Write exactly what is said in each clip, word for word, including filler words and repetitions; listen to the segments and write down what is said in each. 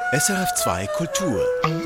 S R F zwei Kultur.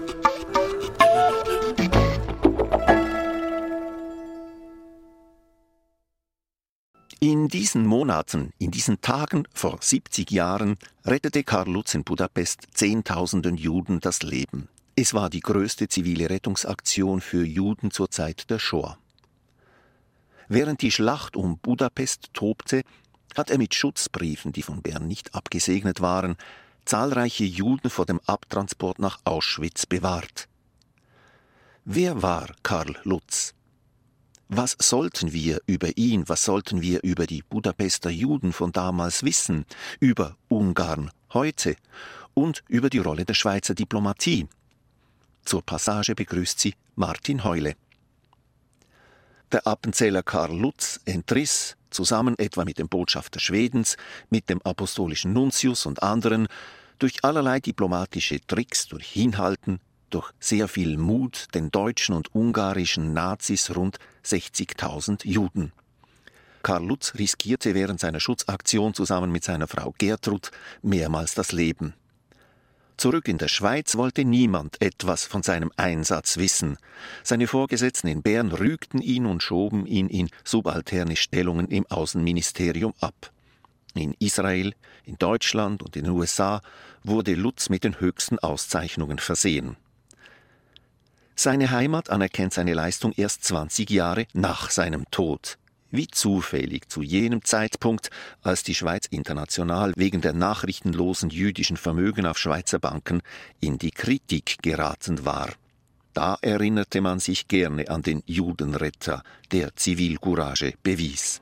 In diesen Monaten, in diesen Tagen vor siebzig Jahren rettete Karl Lutz in Budapest Zehntausenden Juden das Leben. Es war die größte zivile Rettungsaktion für Juden zur Zeit der Shoah. Während die Schlacht um Budapest tobte, hat er mit Schutzbriefen, die von Bern nicht abgesegnet waren, zahlreiche Juden vor dem Abtransport nach Auschwitz bewahrt. Wer war Karl Lutz? Was sollten wir über ihn, was sollten wir über die Budapester Juden von damals wissen, über Ungarn heute und über die Rolle der Schweizer Diplomatie? Zur Passage begrüßt sie Martin Heule. Der Appenzähler Karl Lutz entriss, zusammen etwa mit dem Botschafter Schwedens, mit dem apostolischen Nuntius und anderen, durch allerlei diplomatische Tricks, durch Hinhalten, durch sehr viel Mut den deutschen und ungarischen Nazis rund sechzigtausend Juden. Karl Lutz riskierte während seiner Schutzaktion zusammen mit seiner Frau Gertrud mehrmals das Leben. Zurück in der Schweiz wollte niemand etwas von seinem Einsatz wissen. Seine Vorgesetzten in Bern rügten ihn und schoben ihn in subalterne Stellungen im Außenministerium ab. In Israel, in Deutschland und in den U S A wurde Lutz mit den höchsten Auszeichnungen versehen. Seine Heimat anerkennt seine Leistung erst zwanzig Jahre nach seinem Tod. Wie zufällig zu jenem Zeitpunkt, als die Schweiz international wegen der nachrichtenlosen jüdischen Vermögen auf Schweizer Banken in die Kritik geraten war. Da erinnerte man sich gerne an den Judenretter, der Zivilcourage bewies.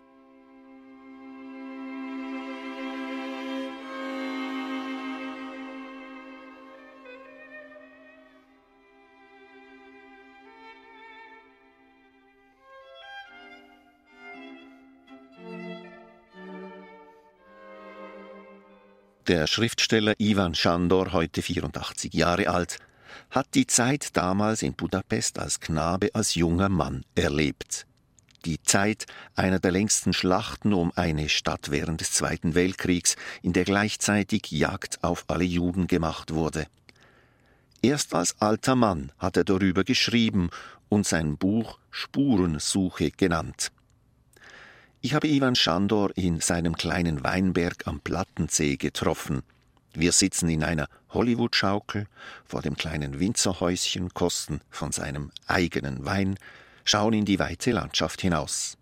Der Schriftsteller Ivan Sándor, heute vierundachtzig Jahre alt, hat die Zeit damals in Budapest als Knabe, als junger Mann erlebt. Die Zeit einer der längsten Schlachten um eine Stadt während des Zweiten Weltkriegs, in der gleichzeitig Jagd auf alle Juden gemacht wurde. Erst als alter Mann hat er darüber geschrieben und sein Buch Spurensuche genannt. Ich habe Ivan Sándor in seinem kleinen Weinberg am Plattensee getroffen. Wir sitzen in einer Hollywood-Schaukel vor dem kleinen Winzerhäuschen, kosten von seinem eigenen Wein, schauen in die weite Landschaft hinaus.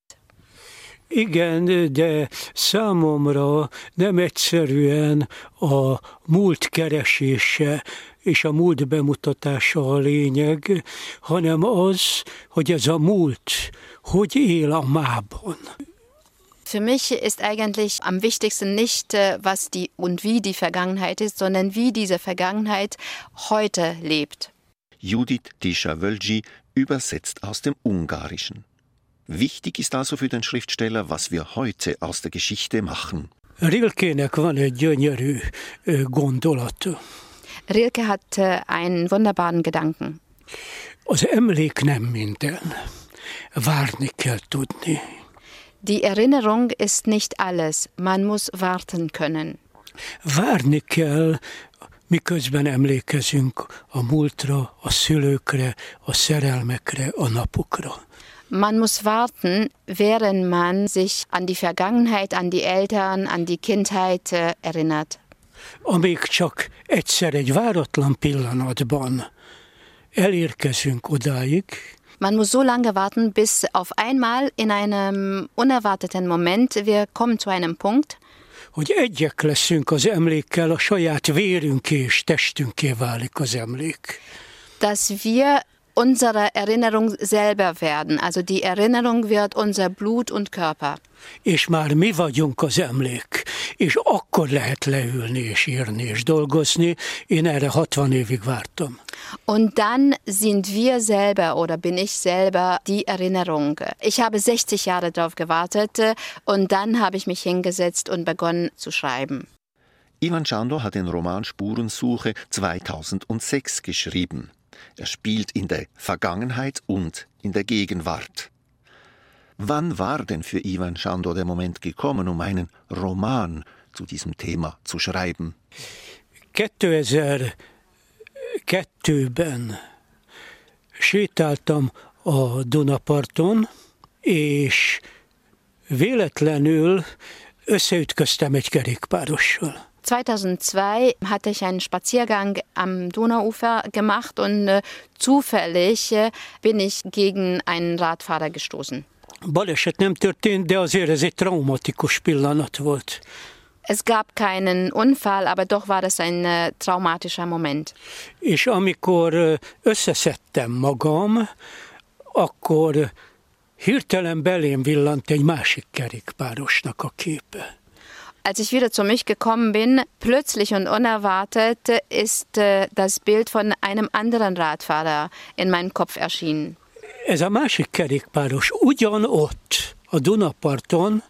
Igen, de számomra nem egyszerűen a múlt keresése és a múlt bemutatása a lényeg, hanem az, hogy ez a múlt hogy él a mában. Für mich ist eigentlich am wichtigsten nicht, was die und wie die Vergangenheit ist, sondern wie diese Vergangenheit heute lebt. Judith Tisza-Völgyi übersetzt aus dem Ungarischen. Wichtig ist also für den Schriftsteller, was wir heute aus der Geschichte machen. Rilkének van egy gyönyörű gondolata. Rilke hat einen wunderbaren Gedanken. Az emlék nem minden. Várni kell tudni. Die Erinnerung ist nicht alles. Man muss warten können. Várni kell, miközben emlékezünk a múltra, a szülőkre, a szerelmekre, a napokra. Man muss warten, während man sich an die Vergangenheit, an die Eltern, an die Kindheit äh, erinnert. Amíg csak egyszer egy váratlan pillanatban elérkezünk odáig. Man muss so lange warten, bis auf einmal in einem unerwarteten Moment wir kommen zu einem Punkt, hogy egyek leszünk az emlékkel, a saját vérünk és testünké válik az emlék. Dass wir unsere Erinnerung selber werden. Also die Erinnerung wird unser Blut und Körper. És már mi vagyunk az emlék, és akkor lehet leülni és írni és dolgozni. Én erre hatvan évig vártam. Und dann sind wir selber oder bin ich selber die Erinnerung. Ich habe sechzig Jahre darauf gewartet und dann habe ich mich hingesetzt und begonnen zu schreiben. Ivan Sándor hat den Roman Spurensuche zweitausendsechs geschrieben. Er spielt in der Vergangenheit und in der Gegenwart. Wann war denn für Ivan Sándor der Moment gekommen, um einen Roman zu diesem Thema zu schreiben? kétezer-kettőben sétáltam a Dunaparton, és véletlenül összeütköztem egy kerékpárossal. zweitausendzwei hatte ich einen Spaziergang am Donauufer gemacht und äh, zufällig äh, bin ich gegen einen Radfahrer gestoßen. Baleset nem történt, de azért ez egy traumatikus pillanat volt. Es gab keinen Unfall, aber doch war das ein äh, traumatischer Moment. És amikor összeszedtem magam, akkor hirtelen belém villant egy másik kerékpárosnak a képe. Als ich wieder zu mich gekommen bin, plötzlich und unerwartet ist äh, das Bild von einem anderen Radfahrer in meinem Kopf erschienen. Ez a másik kerékpáros ugyanott, a Dunaparton,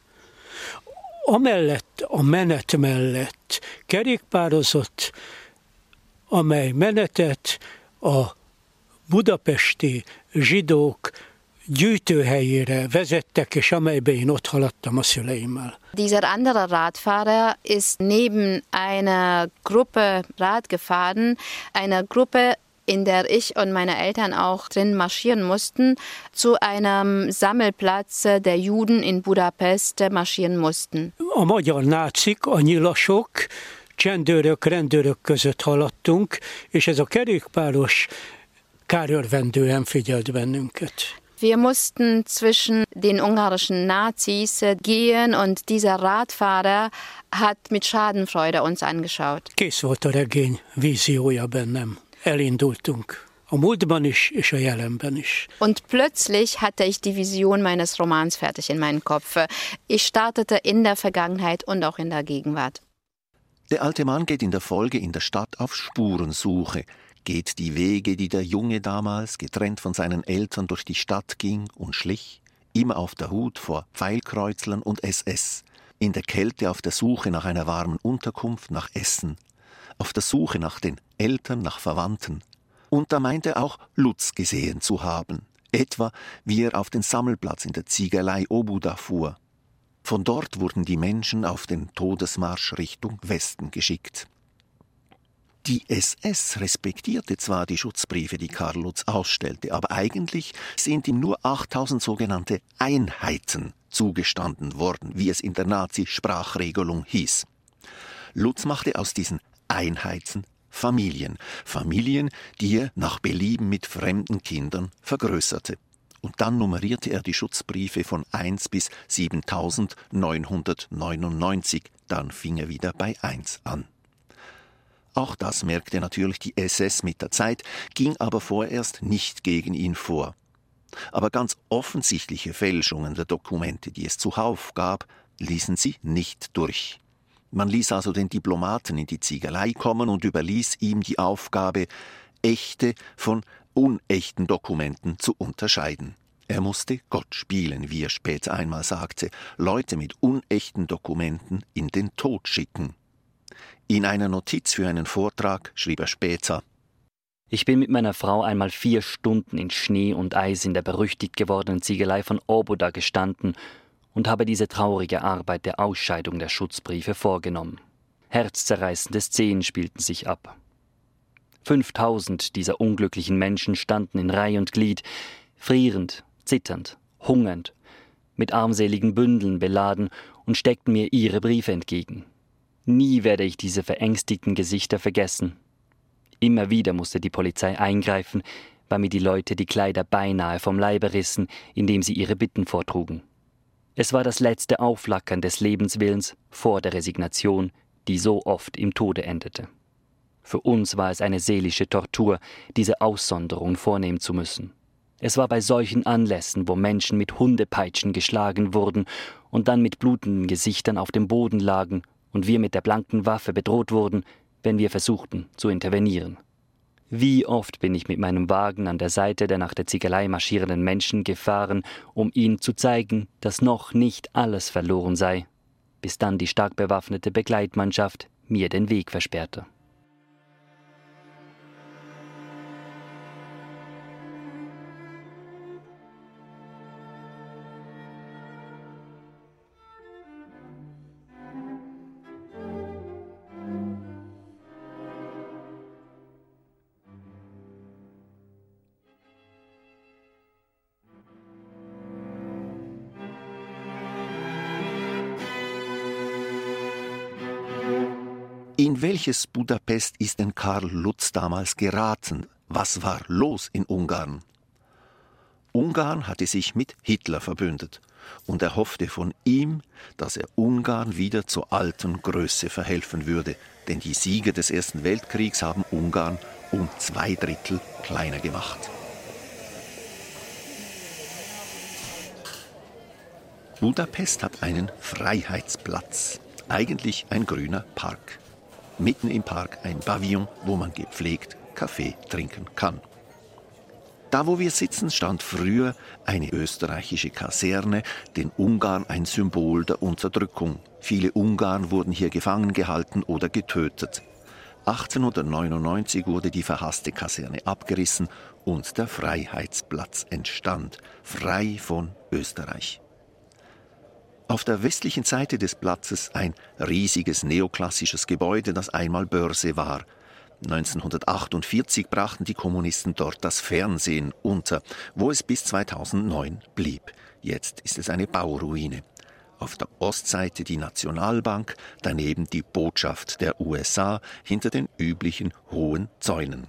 amellett a menet mellett kerékpározott, amely menetet a budapesti zsidók gyűjtőhelyére vezettek, és amelybe én ott haladtam a szüleimmel. Dieser andere Radfahrer ist neben einer Gruppe Rad gefahren, einer Gruppe, in der ich und meine Eltern auch drin marschieren mussten, zu einem Sammelplatz der Juden in Budapest marschieren mussten. A magyar nácik, a nyilasok, csendőrök, rendőrök között haladtunk, és ez a kerékpáros kárörvendően figyelt bennünket. Wir mussten zwischen den ungarischen Nazis gehen und dieser Radfahrer hat mit Schadenfreude uns angeschaut. Kész volt a regény víziója bennem. Elindultunk. A múltban is, és a jelenben is. Und plötzlich hatte ich die Vision meines Romans fertig in meinem Kopf. Ich startete in der Vergangenheit und auch in der Gegenwart. Der alte Mann geht in der Folge in der Stadt auf Spurensuche, geht die Wege, die der Junge damals, getrennt von seinen Eltern, durch die Stadt ging und schlich, immer auf der Hut vor Pfeilkreuzlern und S S, in der Kälte auf der Suche nach einer warmen Unterkunft, nach Essen, auf der Suche nach den Eltern, nach Verwandten. Und da meint er auch Lutz gesehen zu haben, etwa wie er auf den Sammelplatz in der Ziegelei Obuda fuhr. Von dort wurden die Menschen auf den Todesmarsch Richtung Westen geschickt. Die S S respektierte zwar die Schutzbriefe, die Karl Lutz ausstellte, aber eigentlich sind ihm nur achttausend sogenannte Einheiten zugestanden worden, wie es in der Nazi-Sprachregelung hieß. Lutz machte aus diesen Einheiten Familien, Familien, die er nach Belieben mit fremden Kindern vergrößerte. Und dann nummerierte er die Schutzbriefe von eins bis siebentausendneunhundertneunundneunzig, dann fing er wieder bei eins an. Auch das merkte natürlich die S S mit der Zeit, ging aber vorerst nicht gegen ihn vor. Aber ganz offensichtliche Fälschungen der Dokumente, die es zuhauf gab, ließen sie nicht durch. Man ließ also den Diplomaten in die Ziegelei kommen und überließ ihm die Aufgabe, echte von unechten Dokumenten zu unterscheiden. Er musste Gott spielen, wie er später einmal sagte, Leute mit unechten Dokumenten in den Tod schicken. In einer Notiz für einen Vortrag schrieb er später: Ich bin mit meiner Frau einmal vier Stunden in Schnee und Eis in der berüchtigt gewordenen Ziegelei von Obuda gestanden und habe diese traurige Arbeit der Ausscheidung der Schutzbriefe vorgenommen. Herzzerreißende Szenen spielten sich ab. Fünftausend dieser unglücklichen Menschen standen in Reih und Glied, frierend, zitternd, hungernd, mit armseligen Bündeln beladen und steckten mir ihre Briefe entgegen. Nie werde ich diese verängstigten Gesichter vergessen. Immer wieder musste die Polizei eingreifen, weil mir die Leute die Kleider beinahe vom Leibe rissen, indem sie ihre Bitten vortrugen. Es war das letzte Aufflackern des Lebenswillens vor der Resignation, die so oft im Tode endete. Für uns war es eine seelische Tortur, diese Aussonderung vornehmen zu müssen. Es war bei solchen Anlässen, wo Menschen mit Hundepeitschen geschlagen wurden und dann mit blutenden Gesichtern auf dem Boden lagen und wir mit der blanken Waffe bedroht wurden, wenn wir versuchten zu intervenieren. Wie oft bin ich mit meinem Wagen an der Seite der nach der Ziegelei marschierenden Menschen gefahren, um ihnen zu zeigen, dass noch nicht alles verloren sei, bis dann die stark bewaffnete Begleitmannschaft mir den Weg versperrte. In welches Budapest ist denn Karl Lutz damals geraten? Was war los in Ungarn? Ungarn hatte sich mit Hitler verbündet und er hoffte von ihm, dass er Ungarn wieder zur alten Größe verhelfen würde, denn die Siege des Ersten Weltkriegs haben Ungarn um zwei Drittel kleiner gemacht. Budapest hat einen Freiheitsplatz, eigentlich ein grüner Park. Mitten im Park ein Pavillon, wo man gepflegt Kaffee trinken kann. Da, wo wir sitzen, stand früher eine österreichische Kaserne, den Ungarn ein Symbol der Unterdrückung. Viele Ungarn wurden hier gefangen gehalten oder getötet. achtzehnhundertneunundneunzig wurde die verhasste Kaserne abgerissen und der Freiheitsplatz entstand, frei von Österreich. Auf der westlichen Seite des Platzes ein riesiges neoklassisches Gebäude, das einmal Börse war. neunzehnhundertachtundvierzig brachten die Kommunisten dort das Fernsehen unter, wo es bis zweitausendneun blieb. Jetzt ist es eine Bauruine. Auf der Ostseite die Nationalbank, daneben die Botschaft der U S A hinter den üblichen hohen Zäunen.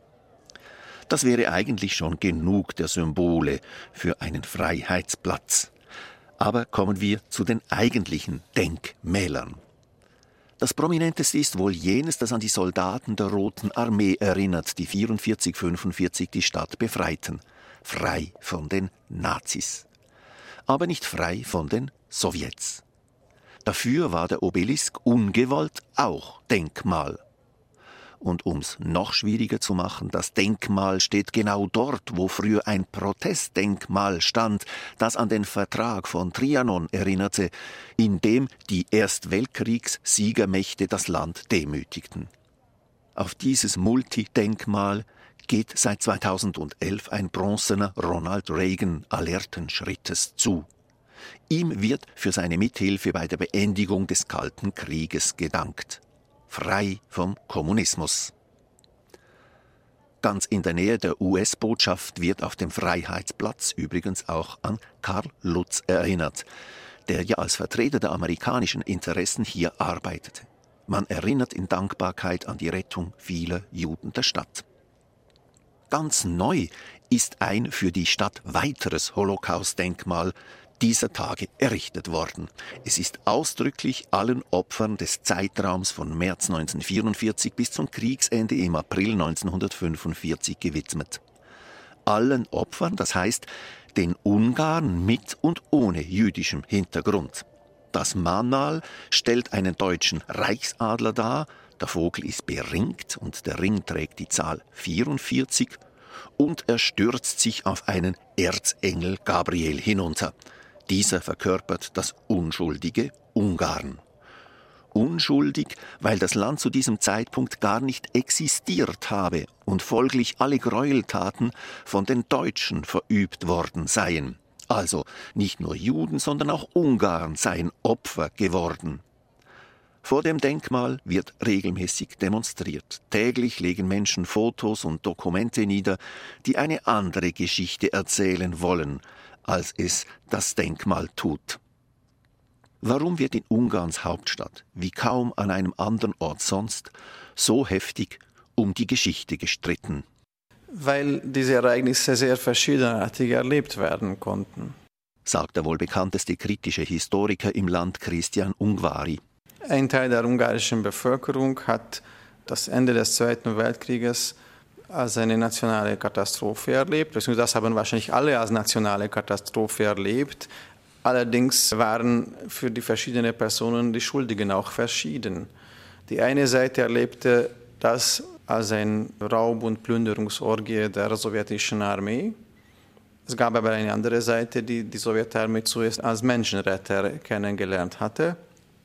Das wäre eigentlich schon genug der Symbole für einen Freiheitsplatz. Aber kommen wir zu den eigentlichen Denkmälern. Das prominenteste ist wohl jenes, das an die Soldaten der Roten Armee erinnert, die vierundvierzig fünfundvierzig die Stadt befreiten. Frei von den Nazis. Aber nicht frei von den Sowjets. Dafür war der Obelisk ungewollt auch Denkmal. Und um's noch schwieriger zu machen, das Denkmal steht genau dort, wo früher ein Protestdenkmal stand, das an den Vertrag von Trianon erinnerte, in dem die Erstweltkriegssiegermächte das Land demütigten. Auf dieses Multidenkmal geht seit zweitausendelf ein bronzener Ronald Reagan alerten Schrittes zu. Ihm wird für seine Mithilfe bei der Beendigung des Kalten Krieges gedankt. Frei vom Kommunismus. Ganz in der Nähe der U S-Botschaft wird auf dem Freiheitsplatz übrigens auch an Karl Lutz erinnert, der ja als Vertreter der amerikanischen Interessen hier arbeitete. Man erinnert in Dankbarkeit an die Rettung vieler Juden der Stadt. Ganz neu ist ein für die Stadt weiteres Holocaust-Denkmal dieser Tage errichtet worden. Es ist ausdrücklich allen Opfern des Zeitraums von März neunzehnhundertvierundvierzig bis zum Kriegsende im April neunzehnhundertfünfundvierzig gewidmet. Allen Opfern, das heißt den Ungarn mit und ohne jüdischem Hintergrund. Das Mahnmal stellt einen deutschen Reichsadler dar, der Vogel ist beringt und der Ring trägt die Zahl vierundvierzig und er stürzt sich auf einen Erzengel Gabriel hinunter. Dieser verkörpert das unschuldige Ungarn. Unschuldig, weil das Land zu diesem Zeitpunkt gar nicht existiert habe und folglich alle Gräueltaten von den Deutschen verübt worden seien. Also nicht nur Juden, sondern auch Ungarn seien Opfer geworden. Vor dem Denkmal wird regelmäßig demonstriert. Täglich legen Menschen Fotos und Dokumente nieder, die eine andere Geschichte erzählen wollen, als es das Denkmal tut. Warum wird in Ungarns Hauptstadt, wie kaum an einem anderen Ort sonst, so heftig um die Geschichte gestritten? Weil diese Ereignisse sehr verschiedenartig erlebt werden konnten, sagt der wohl bekannteste kritische Historiker im Land Christian Ungváry. Ein Teil der ungarischen Bevölkerung hat das Ende des Zweiten Weltkrieges als eine nationale Katastrophe erlebt. Das haben wahrscheinlich alle als nationale Katastrophe erlebt. Allerdings waren für die verschiedenen Personen die Schuldigen auch verschieden. Die eine Seite erlebte das als eine Raub- und Plünderungsorgie der sowjetischen Armee. Es gab aber eine andere Seite, die die Sowjetarmee zuerst als Menschenretter kennengelernt hatte.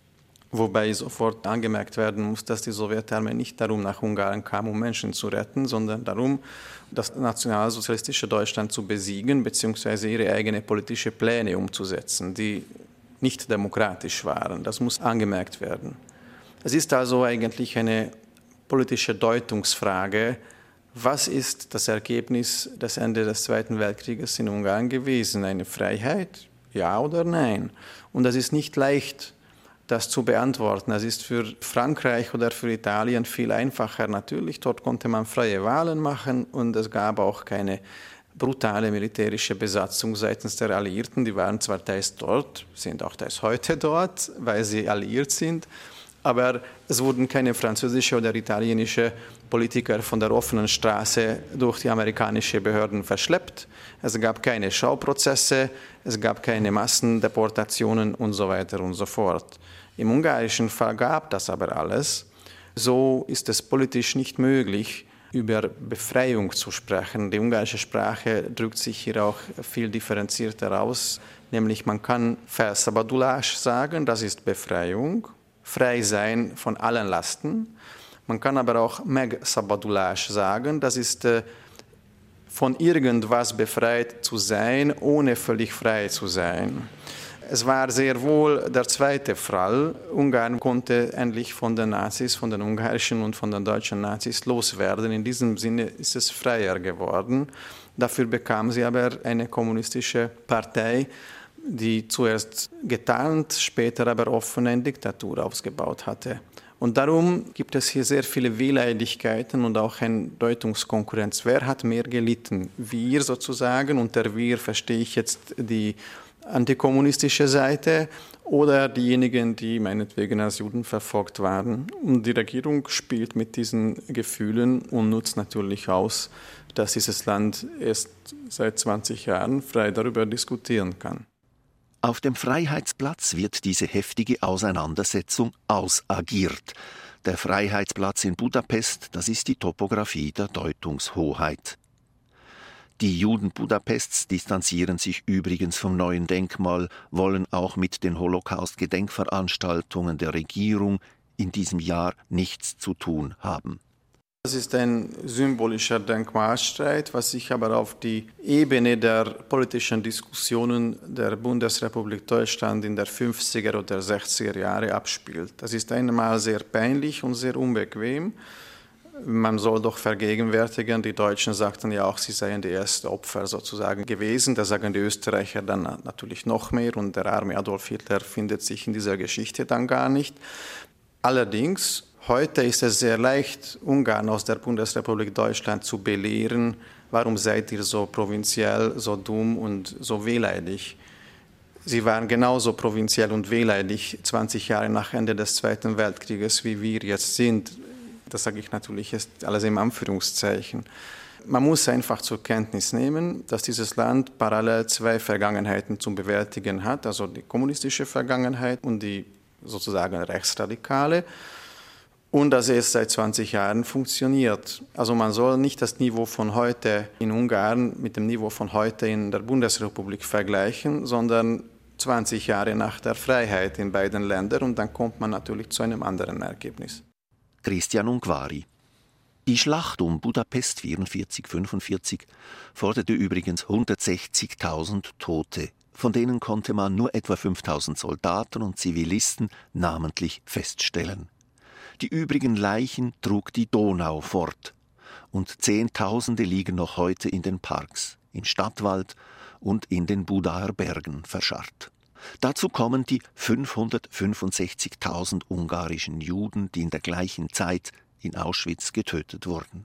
Wobei sofort angemerkt werden muss, dass die Sowjetarmee nicht darum nach Ungarn kam, um Menschen zu retten, sondern darum, das nationalsozialistische Deutschland zu besiegen bzw. ihre eigenen politischen Pläne umzusetzen, die nicht demokratisch waren. Das muss angemerkt werden. Es ist also eigentlich eine politische Deutungsfrage, was ist das Ergebnis des Ende des Zweiten Weltkrieges in Ungarn gewesen? Eine Freiheit? Ja oder nein? Und das ist nicht leicht das zu beantworten. Das ist für Frankreich oder für Italien viel einfacher natürlich. Dort konnte man freie Wahlen machen und es gab auch keine brutale militärische Besatzung seitens der Alliierten. Die waren zwar teils dort, sind auch teils heute dort, weil sie alliiert sind, aber es wurden keine französische oder italienische Politiker von der offenen Straße durch die amerikanischen Behörden verschleppt. Es gab keine Schauprozesse, es gab keine Massendeportationen und so weiter und so fort. Im ungarischen Fall gab das aber alles. So ist es politisch nicht möglich, über Befreiung zu sprechen. Die ungarische Sprache drückt sich hier auch viel differenzierter aus, nämlich man kann Felszabadulás sagen, das ist Befreiung, frei sein von allen Lasten. Man kann aber auch Megszabadulás sagen, das ist äh, von irgendwas befreit zu sein, ohne völlig frei zu sein. Es war sehr wohl der zweite Fall. Ungarn konnte endlich von den Nazis, von den ungarischen und von den deutschen Nazis loswerden. In diesem Sinne ist es freier geworden. Dafür bekam sie aber eine kommunistische Partei, die zuerst getarnt, später aber offen eine Diktatur ausgebaut hatte. Und darum gibt es hier sehr viele Wehleidigkeiten und auch eine Deutungskonkurrenz. Wer hat mehr gelitten? Wir sozusagen, unter wir verstehe ich jetzt die antikommunistische Seite oder diejenigen, die meinetwegen als Juden verfolgt waren. Und die Regierung spielt mit diesen Gefühlen und nutzt natürlich aus, dass dieses Land erst seit zwanzig Jahren frei darüber diskutieren kann. Auf dem Freiheitsplatz wird diese heftige Auseinandersetzung ausagiert. Der Freiheitsplatz in Budapest, das ist die Topographie der Deutungshoheit. Die Juden Budapests distanzieren sich übrigens vom neuen Denkmal, wollen auch mit den Holocaust-Gedenkveranstaltungen der Regierung in diesem Jahr nichts zu tun haben. Das ist ein symbolischer Denkmalstreit, was sich aber auf die Ebene der politischen Diskussionen der Bundesrepublik Deutschland in der fünfziger oder sechziger Jahre abspielt. Das ist einmal sehr peinlich und sehr unbequem. Man soll doch vergegenwärtigen, die Deutschen sagten ja auch, sie seien die ersten Opfer sozusagen gewesen. Da sagen die Österreicher dann natürlich noch mehr und der arme Adolf Hitler findet sich in dieser Geschichte dann gar nicht. Allerdings, heute ist es sehr leicht, Ungarn aus der Bundesrepublik Deutschland zu belehren, warum seid ihr so provinziell, so dumm und so wehleidig. Sie waren genauso provinziell und wehleidig zwanzig Jahre nach Ende des Zweiten Weltkrieges, wie wir jetzt sind. Das sage ich natürlich jetzt alles im Anführungszeichen. Man muss einfach zur Kenntnis nehmen, dass dieses Land parallel zwei Vergangenheiten zu bewältigen hat, also die kommunistische Vergangenheit und die sozusagen rechtsradikale, und dass es seit zwanzig Jahren funktioniert. Also man soll nicht das Niveau von heute in Ungarn mit dem Niveau von heute in der Bundesrepublik vergleichen, sondern zwanzig Jahre nach der Freiheit in beiden Ländern, und dann kommt man natürlich zu einem anderen Ergebnis. Christian Ungvari. Die Schlacht um Budapest vierundvierzig fünfundvierzig forderte übrigens hundertsechzigtausend Tote. Von denen konnte man nur etwa fünftausend Soldaten und Zivilisten namentlich feststellen. Die übrigen Leichen trug die Donau fort. Und Zehntausende liegen noch heute in den Parks, im Stadtwald und in den Budaer Bergen verscharrt. Dazu kommen die fünfhundertfünfundsechzigtausend ungarischen Juden, die in der gleichen Zeit in Auschwitz getötet wurden.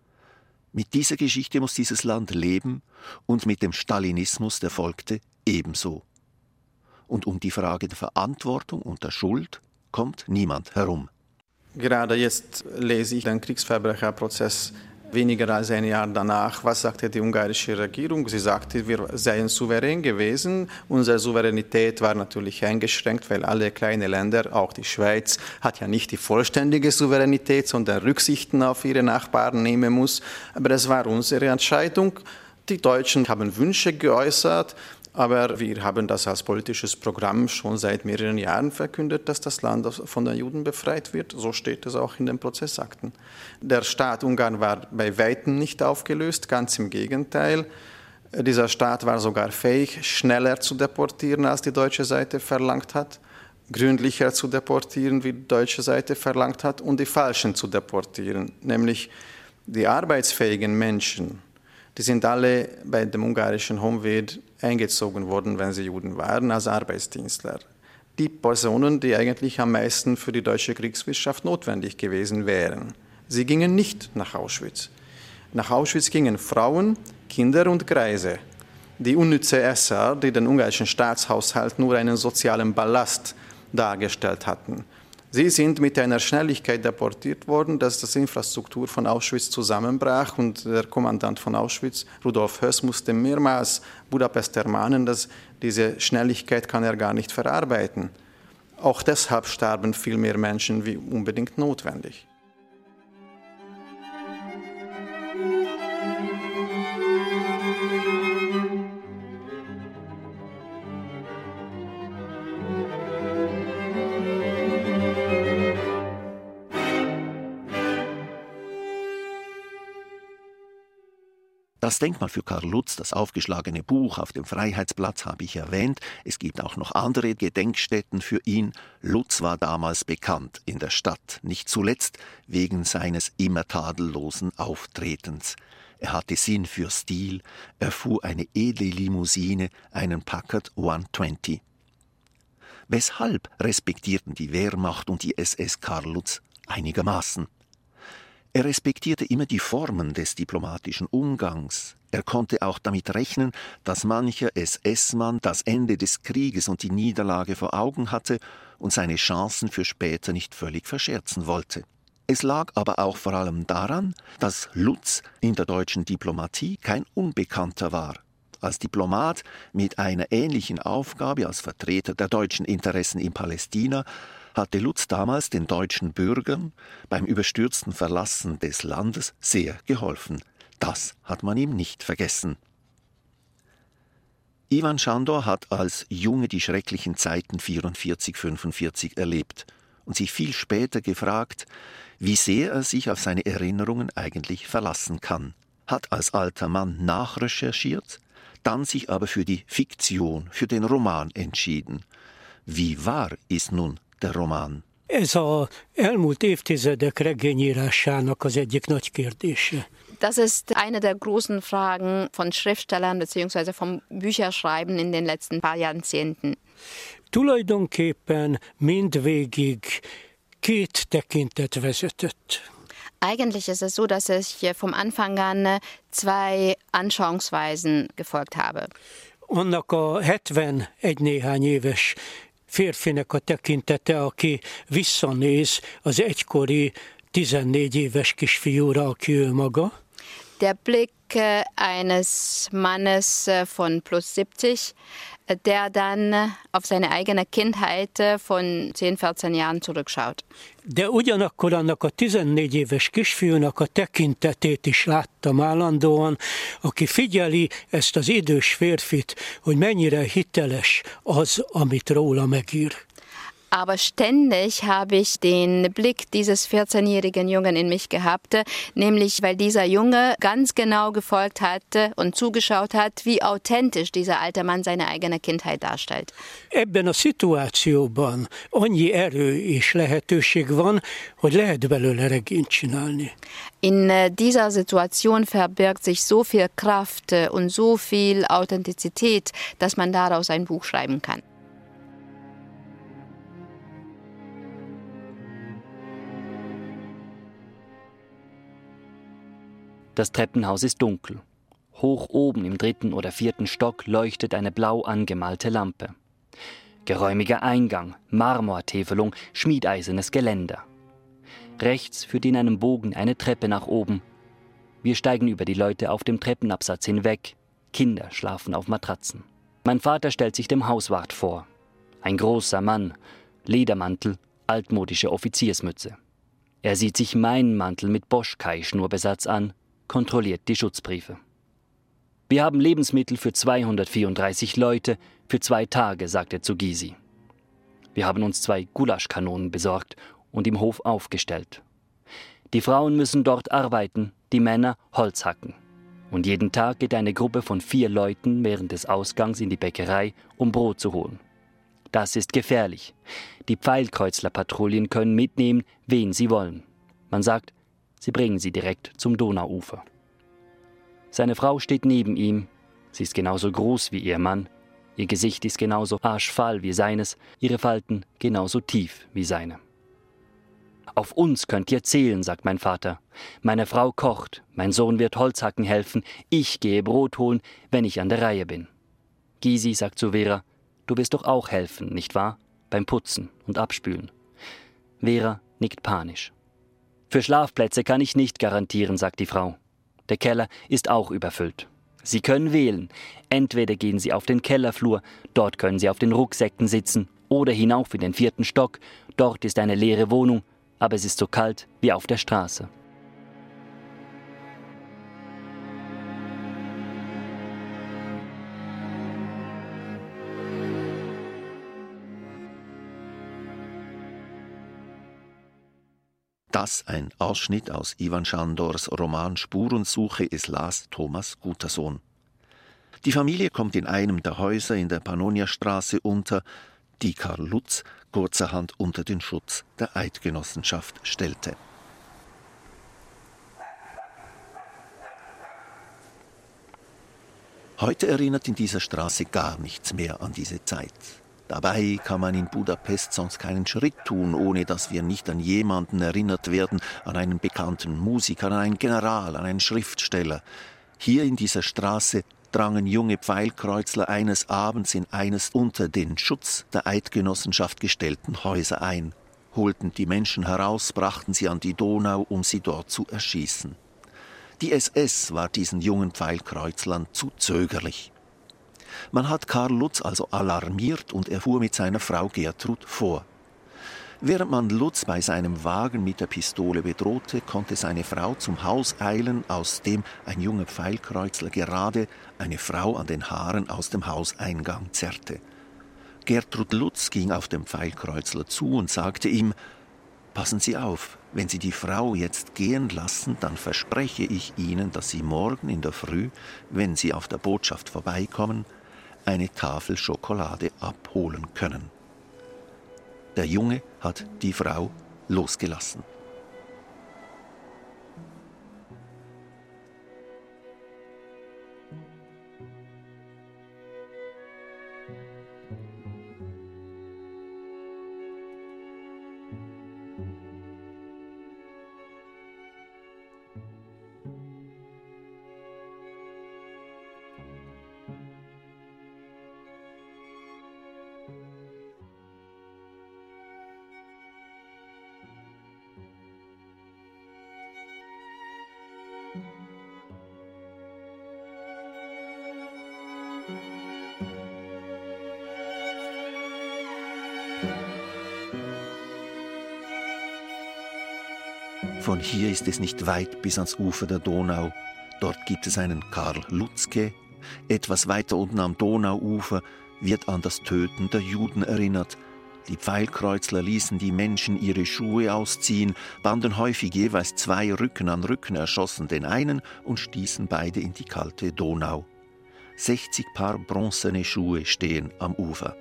Mit dieser Geschichte muss dieses Land leben und mit dem Stalinismus, der folgte, ebenso. Und um die Frage der Verantwortung und der Schuld kommt niemand herum. Gerade jetzt lese ich den Kriegsverbrecherprozess weniger als ein Jahr danach. Was sagte die ungarische Regierung? Sie sagte, wir seien souverän gewesen. Unsere Souveränität war natürlich eingeschränkt, weil alle kleine Länder, auch die Schweiz, hat ja nicht die vollständige Souveränität, sondern Rücksichten auf ihre Nachbarn nehmen muss. Aber es war unsere Entscheidung. Die Deutschen haben Wünsche geäußert, aber wir haben das als politisches Programm schon seit mehreren Jahren verkündet, dass das Land von den Juden befreit wird. So steht es auch in den Prozessakten. Der Staat Ungarn war bei Weitem nicht aufgelöst, ganz im Gegenteil. Dieser Staat war sogar fähig, schneller zu deportieren, als die deutsche Seite verlangt hat, gründlicher zu deportieren, wie die deutsche Seite verlangt hat, und die Falschen zu deportieren, nämlich die arbeitsfähigen Menschen. Die sind alle bei dem ungarischen Honvéd eingezogen worden, wenn sie Juden waren, als Arbeitsdienstler. die Personen, die eigentlich am meisten für die deutsche Kriegswissenschaft notwendig gewesen wären. Sie gingen nicht nach Auschwitz. Nach Auschwitz gingen Frauen, Kinder und Greise. Die unnütze Esser, die den ungarischen Staatshaushalt nur einen sozialen Ballast dargestellt hatten. Sie sind mit einer Schnelligkeit deportiert worden, dass die Infrastruktur von Auschwitz zusammenbrach und der Kommandant von Auschwitz, Rudolf Höss, musste mehrmals Budapest ermahnen, dass diese Schnelligkeit kann er gar nicht verarbeiten. Auch deshalb starben viel mehr Menschen wie unbedingt notwendig. Das Denkmal für Karl Lutz, das aufgeschlagene Buch auf dem Freiheitsplatz, habe ich erwähnt. Es gibt auch noch andere Gedenkstätten für ihn. Lutz war damals bekannt in der Stadt, nicht zuletzt wegen seines immer tadellosen Auftretens. Er hatte Sinn für Stil, er fuhr eine edle Limousine, einen Packard hundertzwanzig. Weshalb respektierten die Wehrmacht und die S S Karl Lutz einigermaßen? Er respektierte immer die Formen des diplomatischen Umgangs. Er konnte auch damit rechnen, dass mancher S S-Mann das Ende des Krieges und die Niederlage vor Augen hatte und seine Chancen für später nicht völlig verscherzen wollte. Es lag aber auch vor allem daran, dass Lutz in der deutschen Diplomatie kein Unbekannter war. Als Diplomat mit einer ähnlichen Aufgabe als Vertreter der deutschen Interessen in Palästina hatte Lutz damals den deutschen Bürgern beim überstürzten Verlassen des Landes sehr geholfen. Das hat man ihm nicht vergessen. Ivan Schandor hat als Junge die schrecklichen Zeiten vierundvierzig fünfundvierzig erlebt und sich viel später gefragt, wie sehr er sich auf seine Erinnerungen eigentlich verlassen kann. Hat als alter Mann nachrecherchiert, dann sich aber für die Fiktion, für den Roman entschieden. Wie wahr ist nun der Roman? Ez a elmúlt évtizedek regényírásának az egyik nagy kérdése. Das ist eine der großen Fragen von Schriftstellern bzw. vom Bücherschreiben in den letzten paar Jahrzehnten. Tulajdonképpen mindvégig két tekintet vezetett. Eigentlich ist es so, dass ich vom Anfang an zwei Anschauungsweisen gefolgt habe. Annak a hetvenegy néhány éves férfinek a tekintete, aki visszanéz az egykori tizennégy éves kisfiúra, aki ő maga. Der Blick eines Mannes von plus siebzig, der dann auf seine eigene Kindheit von zehn, vierzehn Jahren zurückschaut. De ugyanakkor annak a tizennégy éves kisfiúnak a tekintetét is láttam állandóan, aki figyeli ezt az idős férfit, hogy mennyire hiteles az, amit róla megír. Aber ständig habe ich den Blick dieses vierzehnjährigen Jungen in mich gehabt, nämlich weil dieser Junge ganz genau gefolgt hat und zugeschaut hat, wie authentisch dieser alte Mann seine eigene Kindheit darstellt. Ebben a szituációban annyi erő és lehetőség van, hogy lehet belőle regényt csinálni. In dieser Situation verbirgt sich so viel Kraft und so viel Authentizität, dass man daraus ein Buch schreiben kann. Das Treppenhaus ist dunkel. Hoch oben im dritten oder vierten Stock leuchtet eine blau angemalte Lampe. Geräumiger Eingang, Marmortäfelung, schmiedeisernes Geländer. Rechts führt in einem Bogen eine Treppe nach oben. Wir steigen über die Leute auf dem Treppenabsatz hinweg. Kinder schlafen auf Matratzen. Mein Vater stellt sich dem Hauswart vor. Ein großer Mann, Ledermantel, altmodische Offiziersmütze. Er sieht sich meinen Mantel mit Boschkai-Schnurbesatz an, kontrolliert die Schutzbriefe. Wir haben Lebensmittel für zweihundertvierunddreißig Leute für zwei Tage, sagt er zu Gysi. Wir haben uns zwei Gulaschkanonen besorgt und im Hof aufgestellt. Die Frauen müssen dort arbeiten, die Männer Holz hacken. Und jeden Tag geht eine Gruppe von vier Leuten während des Ausgangs in die Bäckerei, um Brot zu holen. Das ist gefährlich. Die Pfeilkreuzler-Patrouillen können mitnehmen, wen sie wollen. Man sagt, sie bringen sie direkt zum Donauufer. Seine Frau steht neben ihm. Sie ist genauso groß wie ihr Mann. Ihr Gesicht ist genauso aschfahl wie seines, ihre Falten genauso tief wie seine. »Auf uns könnt ihr zählen«, sagt mein Vater. »Meine Frau kocht, mein Sohn wird Holzhacken helfen, ich gehe Brot holen, wenn ich an der Reihe bin.« Gysi sagt zu Vera, »Du wirst doch auch helfen, nicht wahr? Beim Putzen und Abspülen.« Vera nickt panisch. »Für Schlafplätze kann ich nicht garantieren«, sagt die Frau. »Der Keller ist auch überfüllt. Sie können wählen. Entweder gehen Sie auf den Kellerflur, dort können Sie auf den Rucksäcken sitzen, oder hinauf in den vierten Stock, dort ist eine leere Wohnung, aber es ist so kalt wie auf der Straße.« Das ein Ausschnitt aus Ivan Schandors Roman Spurensuche, es las Thomas Gutersohn. Die Familie kommt in einem der Häuser in der Pannoniastraße unter, die Karl Lutz kurzerhand unter den Schutz der Eidgenossenschaft stellte. Heute erinnert in dieser Straße gar nichts mehr an diese Zeit. Dabei kann man in Budapest sonst keinen Schritt tun, ohne dass wir nicht an jemanden erinnert werden, an einen bekannten Musiker, an einen General, an einen Schriftsteller. Hier in dieser Straße drangen junge Pfeilkreuzler eines Abends in eines unter den Schutz der Eidgenossenschaft gestellten Häuser ein, holten die Menschen heraus, brachten sie an die Donau, um sie dort zu erschießen. Die S S war diesen jungen Pfeilkreuzlern zu zögerlich. Man hat Karl Lutz also alarmiert und er fuhr mit seiner Frau Gertrud vor. Während man Lutz bei seinem Wagen mit der Pistole bedrohte, konnte seine Frau zum Haus eilen, aus dem ein junger Pfeilkreuzler gerade eine Frau an den Haaren aus dem Hauseingang zerrte. Gertrud Lutz ging auf den Pfeilkreuzler zu und sagte ihm: »Passen Sie auf, wenn Sie die Frau jetzt gehen lassen, dann verspreche ich Ihnen, dass Sie morgen in der Früh, wenn Sie auf der Botschaft vorbeikommen, eine Tafel Schokolade abholen können.« Der Junge hat die Frau losgelassen. Von hier ist es nicht weit bis ans Ufer der Donau. Dort gibt es einen Karl-Lutz-Quai. Etwas weiter unten am Donauufer wird an das Töten der Juden erinnert. Die Pfeilkreuzler ließen die Menschen ihre Schuhe ausziehen, banden häufig jeweils zwei Rücken an Rücken, erschossen den einen und stießen beide in die kalte Donau. sechzig Paar bronzene Schuhe stehen am Ufer.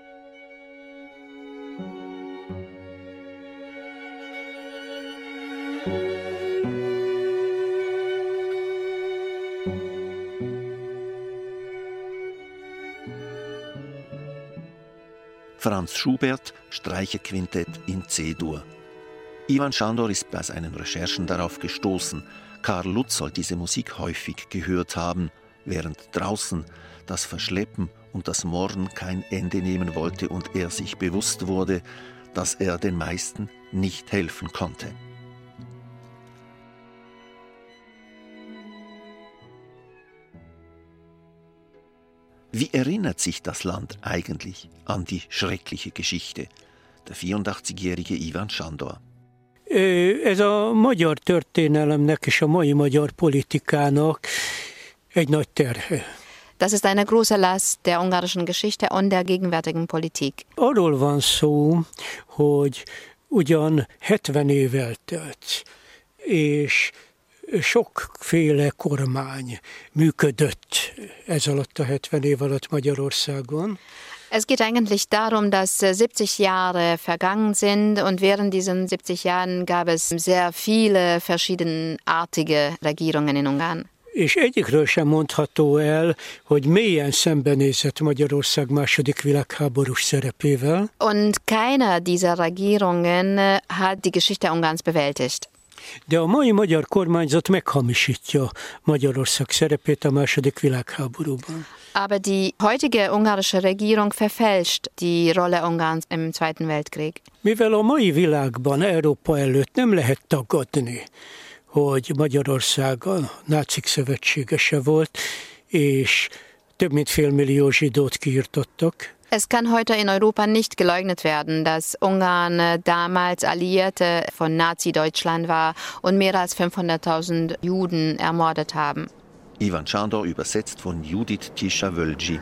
Franz Schubert, Streicherquintett in C-Dur. Ivan Schandor ist bei seinen Recherchen darauf gestoßen. Karl Lutz soll diese Musik häufig gehört haben, während draußen das Verschleppen und das Morden kein Ende nehmen wollte und er sich bewusst wurde, dass er den meisten nicht helfen konnte. Wie erinnert sich das Land eigentlich an die schreckliche Geschichte? Der vierundachtzigjährige Ivan Schandor. Ez a magyar történelemnek és a mai magyar politikának egy nagy terhe. Das ist eine große Last der ungarischen Geschichte und der gegenwärtigen Politik. Arról van szó, hogy ugyan hetven év eltelt, és sokféle kormány működött ez alatt a hetven év alatt Magyarországon. Es geht eigentlich darum, dass siebzig Jahre vergangen sind und während diesen siebzig Jahren gab es sehr viele verschiedenartige Regierungen in Ungarn. És egyikről sem mondható el, hogy mélyen szembenézett Magyarország második világháborús szerepével. Und keiner dieser Regierungen hat die Geschichte Ungarns bewältigt. De a mai magyar kormányzat meghamisítja Magyarország szerepét a második világháborúban. Aber die heutige ungarische Regierung verfälscht die Rolle Ungarns im Zweiten Weltkrieg. Mivel a mai világban Európa előtt nem lehet tagadni, hogy Magyarország a nácik szövetségese volt, és több mint félmillió zsidót kiirtottak. Es kann heute in Europa nicht geleugnet werden, dass Ungarn damals Alliierte von Nazi-Deutschland war und mehr als fünfhunderttausend Juden ermordet haben. Ivan Sándor übersetzt von Judith Tisza-Wölgyi.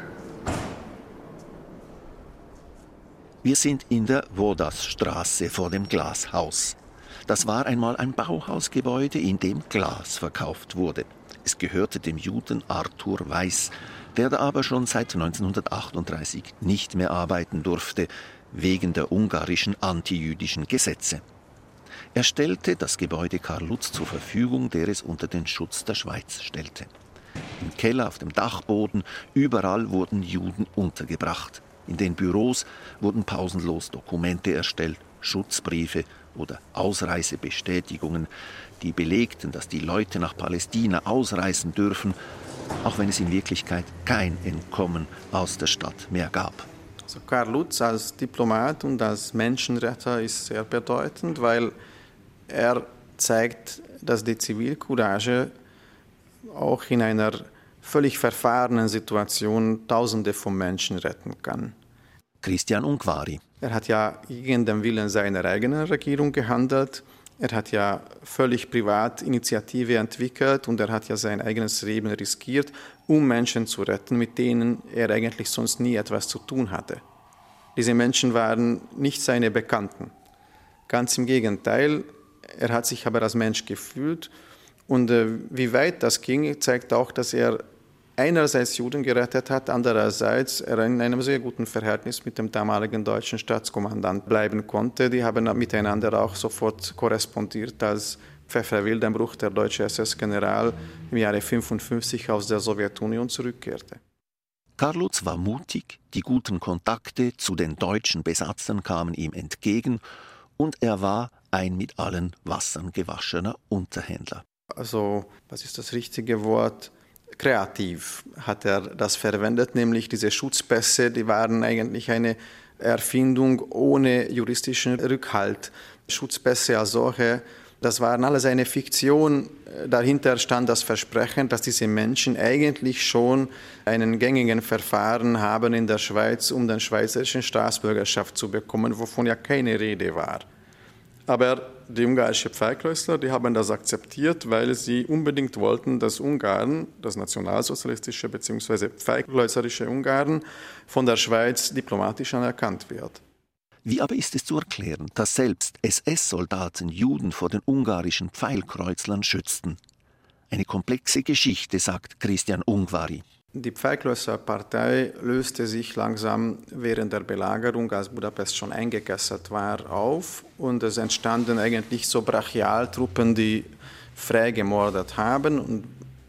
Wir sind in der Wodasstraße vor dem Glashaus. Das war einmal ein Bauhausgebäude, in dem Glas verkauft wurde. Es gehörte dem Juden Arthur Weiss, der da aber schon seit neunzehnhundertachtunddreißig nicht mehr arbeiten durfte, wegen der ungarischen antijüdischen Gesetze. Er stellte das Gebäude Karl Lutz zur Verfügung, der es unter den Schutz der Schweiz stellte. Im Keller, auf dem Dachboden, überall wurden Juden untergebracht. In den Büros wurden pausenlos Dokumente erstellt, Schutzbriefe oder Ausreisebestätigungen, die belegten, dass die Leute nach Palästina ausreisen dürfen, auch wenn es in Wirklichkeit kein Entkommen aus der Stadt mehr gab. Also Karl Lutz als Diplomat und als Menschenretter ist sehr bedeutend, weil er zeigt, dass die Zivilcourage auch in einer völlig verfahrenen Situation Tausende von Menschen retten kann. Christian Ungvari. Er hat ja gegen den Willen seiner eigenen Regierung gehandelt. Er hat ja völlig privat Initiative entwickelt und er hat ja sein eigenes Leben riskiert, um Menschen zu retten, mit denen er eigentlich sonst nie etwas zu tun hatte. Diese Menschen waren nicht seine Bekannten. Ganz im Gegenteil, er hat sich aber als Mensch gefühlt. Und äh, wie weit das ging, zeigt auch, dass er einerseits Juden gerettet hat, andererseits er in einem sehr guten Verhältnis mit dem damaligen deutschen Staatskommandant bleiben konnte. Die haben miteinander auch sofort korrespondiert, als Pfeffer Wildenbruch, der deutsche S S-General, im Jahre fünfundfünfzig aus der Sowjetunion zurückkehrte. Karl Lutz war mutig, die guten Kontakte zu den deutschen Besatzern kamen ihm entgegen und er war ein mit allen Wassern gewaschener Unterhändler. Also, was ist das richtige Wort? Kreativ hat er das verwendet, nämlich diese Schutzpässe, die waren eigentlich eine Erfindung ohne juristischen Rückhalt. Schutzpässe als solche, das waren alles eine Fiktion. Dahinter stand das Versprechen, dass diese Menschen eigentlich schon einen gängigen Verfahren haben in der Schweiz, um den schweizerischen Staatsbürgerschaft zu bekommen, wovon ja keine Rede war. Aber die ungarische Pfeilkreuzler, die haben das akzeptiert, weil sie unbedingt wollten, dass Ungarn, das nationalsozialistische bzw. pfeilkreuzerische Ungarn, von der Schweiz diplomatisch anerkannt wird. Wie aber ist es zu erklären, dass selbst S S-Soldaten Juden vor den ungarischen Pfeilkreuzlern schützten? Eine komplexe Geschichte, sagt Christian Ungvari. Die Pfeilkreuzer-Partei löste sich langsam während der Belagerung, als Budapest schon eingekesselt war, auf. Und es entstanden eigentlich so Brachialtruppen, die frei gemordet haben. Und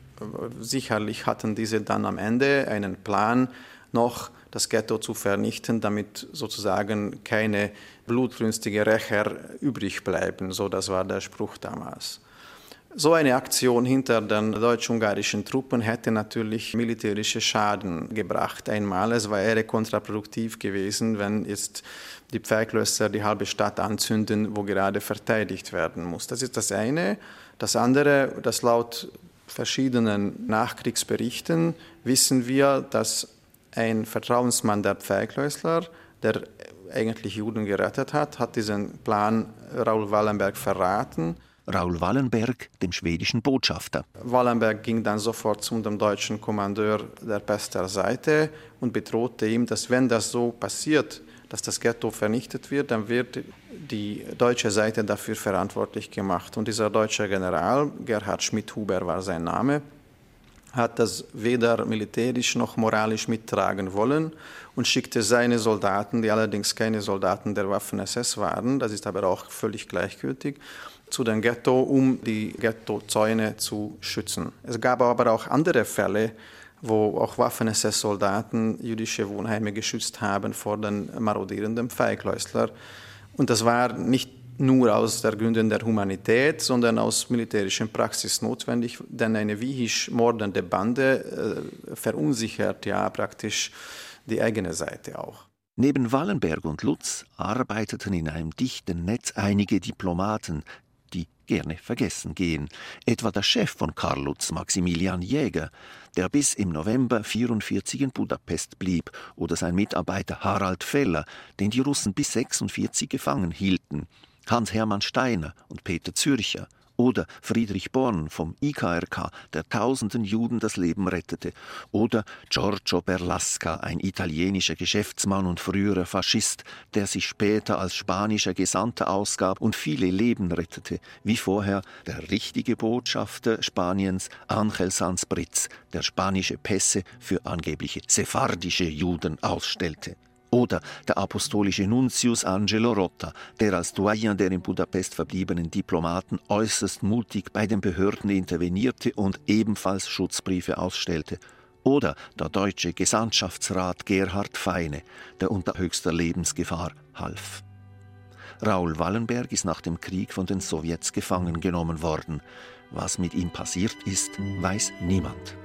sicherlich hatten diese dann am Ende einen Plan, noch das Ghetto zu vernichten, damit sozusagen keine blutrünstige Rächer übrig bleiben. So, das war der Spruch damals. So eine Aktion hinter den deutsch-ungarischen Truppen hätte natürlich militärische Schaden gebracht. Einmal, es wäre kontraproduktiv gewesen, wenn jetzt die Pfeilklösser die halbe Stadt anzünden, wo gerade verteidigt werden muss. Das ist das eine. Das andere, dass laut verschiedenen Nachkriegsberichten wissen wir, dass ein Vertrauensmann der Pfeilklössler, der eigentlich Juden gerettet hat, hat diesen Plan Raoul Wallenberg verraten. Raoul Wallenberg, dem schwedischen Botschafter. Wallenberg ging dann sofort zum dem deutschen Kommandeur der Pester Seite und bedrohte ihm, dass wenn das so passiert, dass das Ghetto vernichtet wird, dann wird die deutsche Seite dafür verantwortlich gemacht. Und dieser deutsche General, Gerhard Schmidt-Huber war sein Name, hat das weder militärisch noch moralisch mittragen wollen und schickte seine Soldaten, die allerdings keine Soldaten der Waffen-S S waren, das ist aber auch völlig gleichgültig, zu den Ghetto, um die Ghettozäune zu schützen. Es gab aber auch andere Fälle, wo auch Waffen-S S-Soldaten jüdische Wohnheime geschützt haben vor den marodierenden Feigläuslern. Und das war nicht nur aus der Gründen der Humanität, sondern aus militärischen Praxis notwendig, denn eine wiehisch mordende Bande äh, verunsichert ja praktisch die eigene Seite auch. Neben Wallenberg und Lutz arbeiteten in einem dichten Netz einige Diplomaten, die gerne vergessen gehen. Etwa der Chef von Karl Lutz, Maximilian Jäger, der bis im November neunzehnhundertvierundvierzig in Budapest blieb, oder sein Mitarbeiter Harald Feller, den die Russen bis neunzehnhundertsechsundvierzig gefangen hielten. Hans-Hermann Steiner und Peter Zürcher oder Friedrich Born vom I K R K, der tausenden Juden das Leben rettete, oder Giorgio Berlasca, ein italienischer Geschäftsmann und früherer Faschist, der sich später als spanischer Gesandter ausgab und viele Leben rettete, wie vorher der richtige Botschafter Spaniens Ángel Sanz Briz, der spanische Pässe für angebliche sephardische Juden ausstellte. Oder der apostolische Nuntius Angelo Rotta, der als Doyen der in Budapest verbliebenen Diplomaten äußerst mutig bei den Behörden intervenierte und ebenfalls Schutzbriefe ausstellte. Oder der deutsche Gesandtschaftsrat Gerhard Feine, der unter höchster Lebensgefahr half. Raoul Wallenberg ist nach dem Krieg von den Sowjets gefangen genommen worden. Was mit ihm passiert ist, weiß niemand.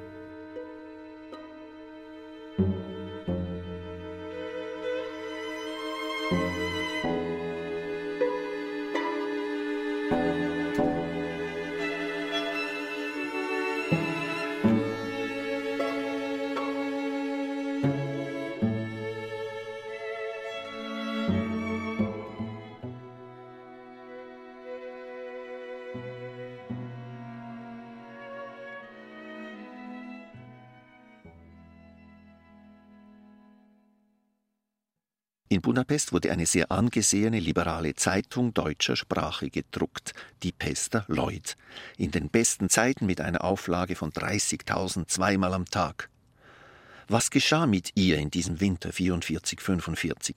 In Budapest wurde eine sehr angesehene liberale Zeitung deutscher Sprache gedruckt, die Pester Lloyd, in den besten Zeiten mit einer Auflage von dreißigtausend zweimal am Tag. Was geschah mit ihr in diesem Winter vierundvierzig fünfundvierzig?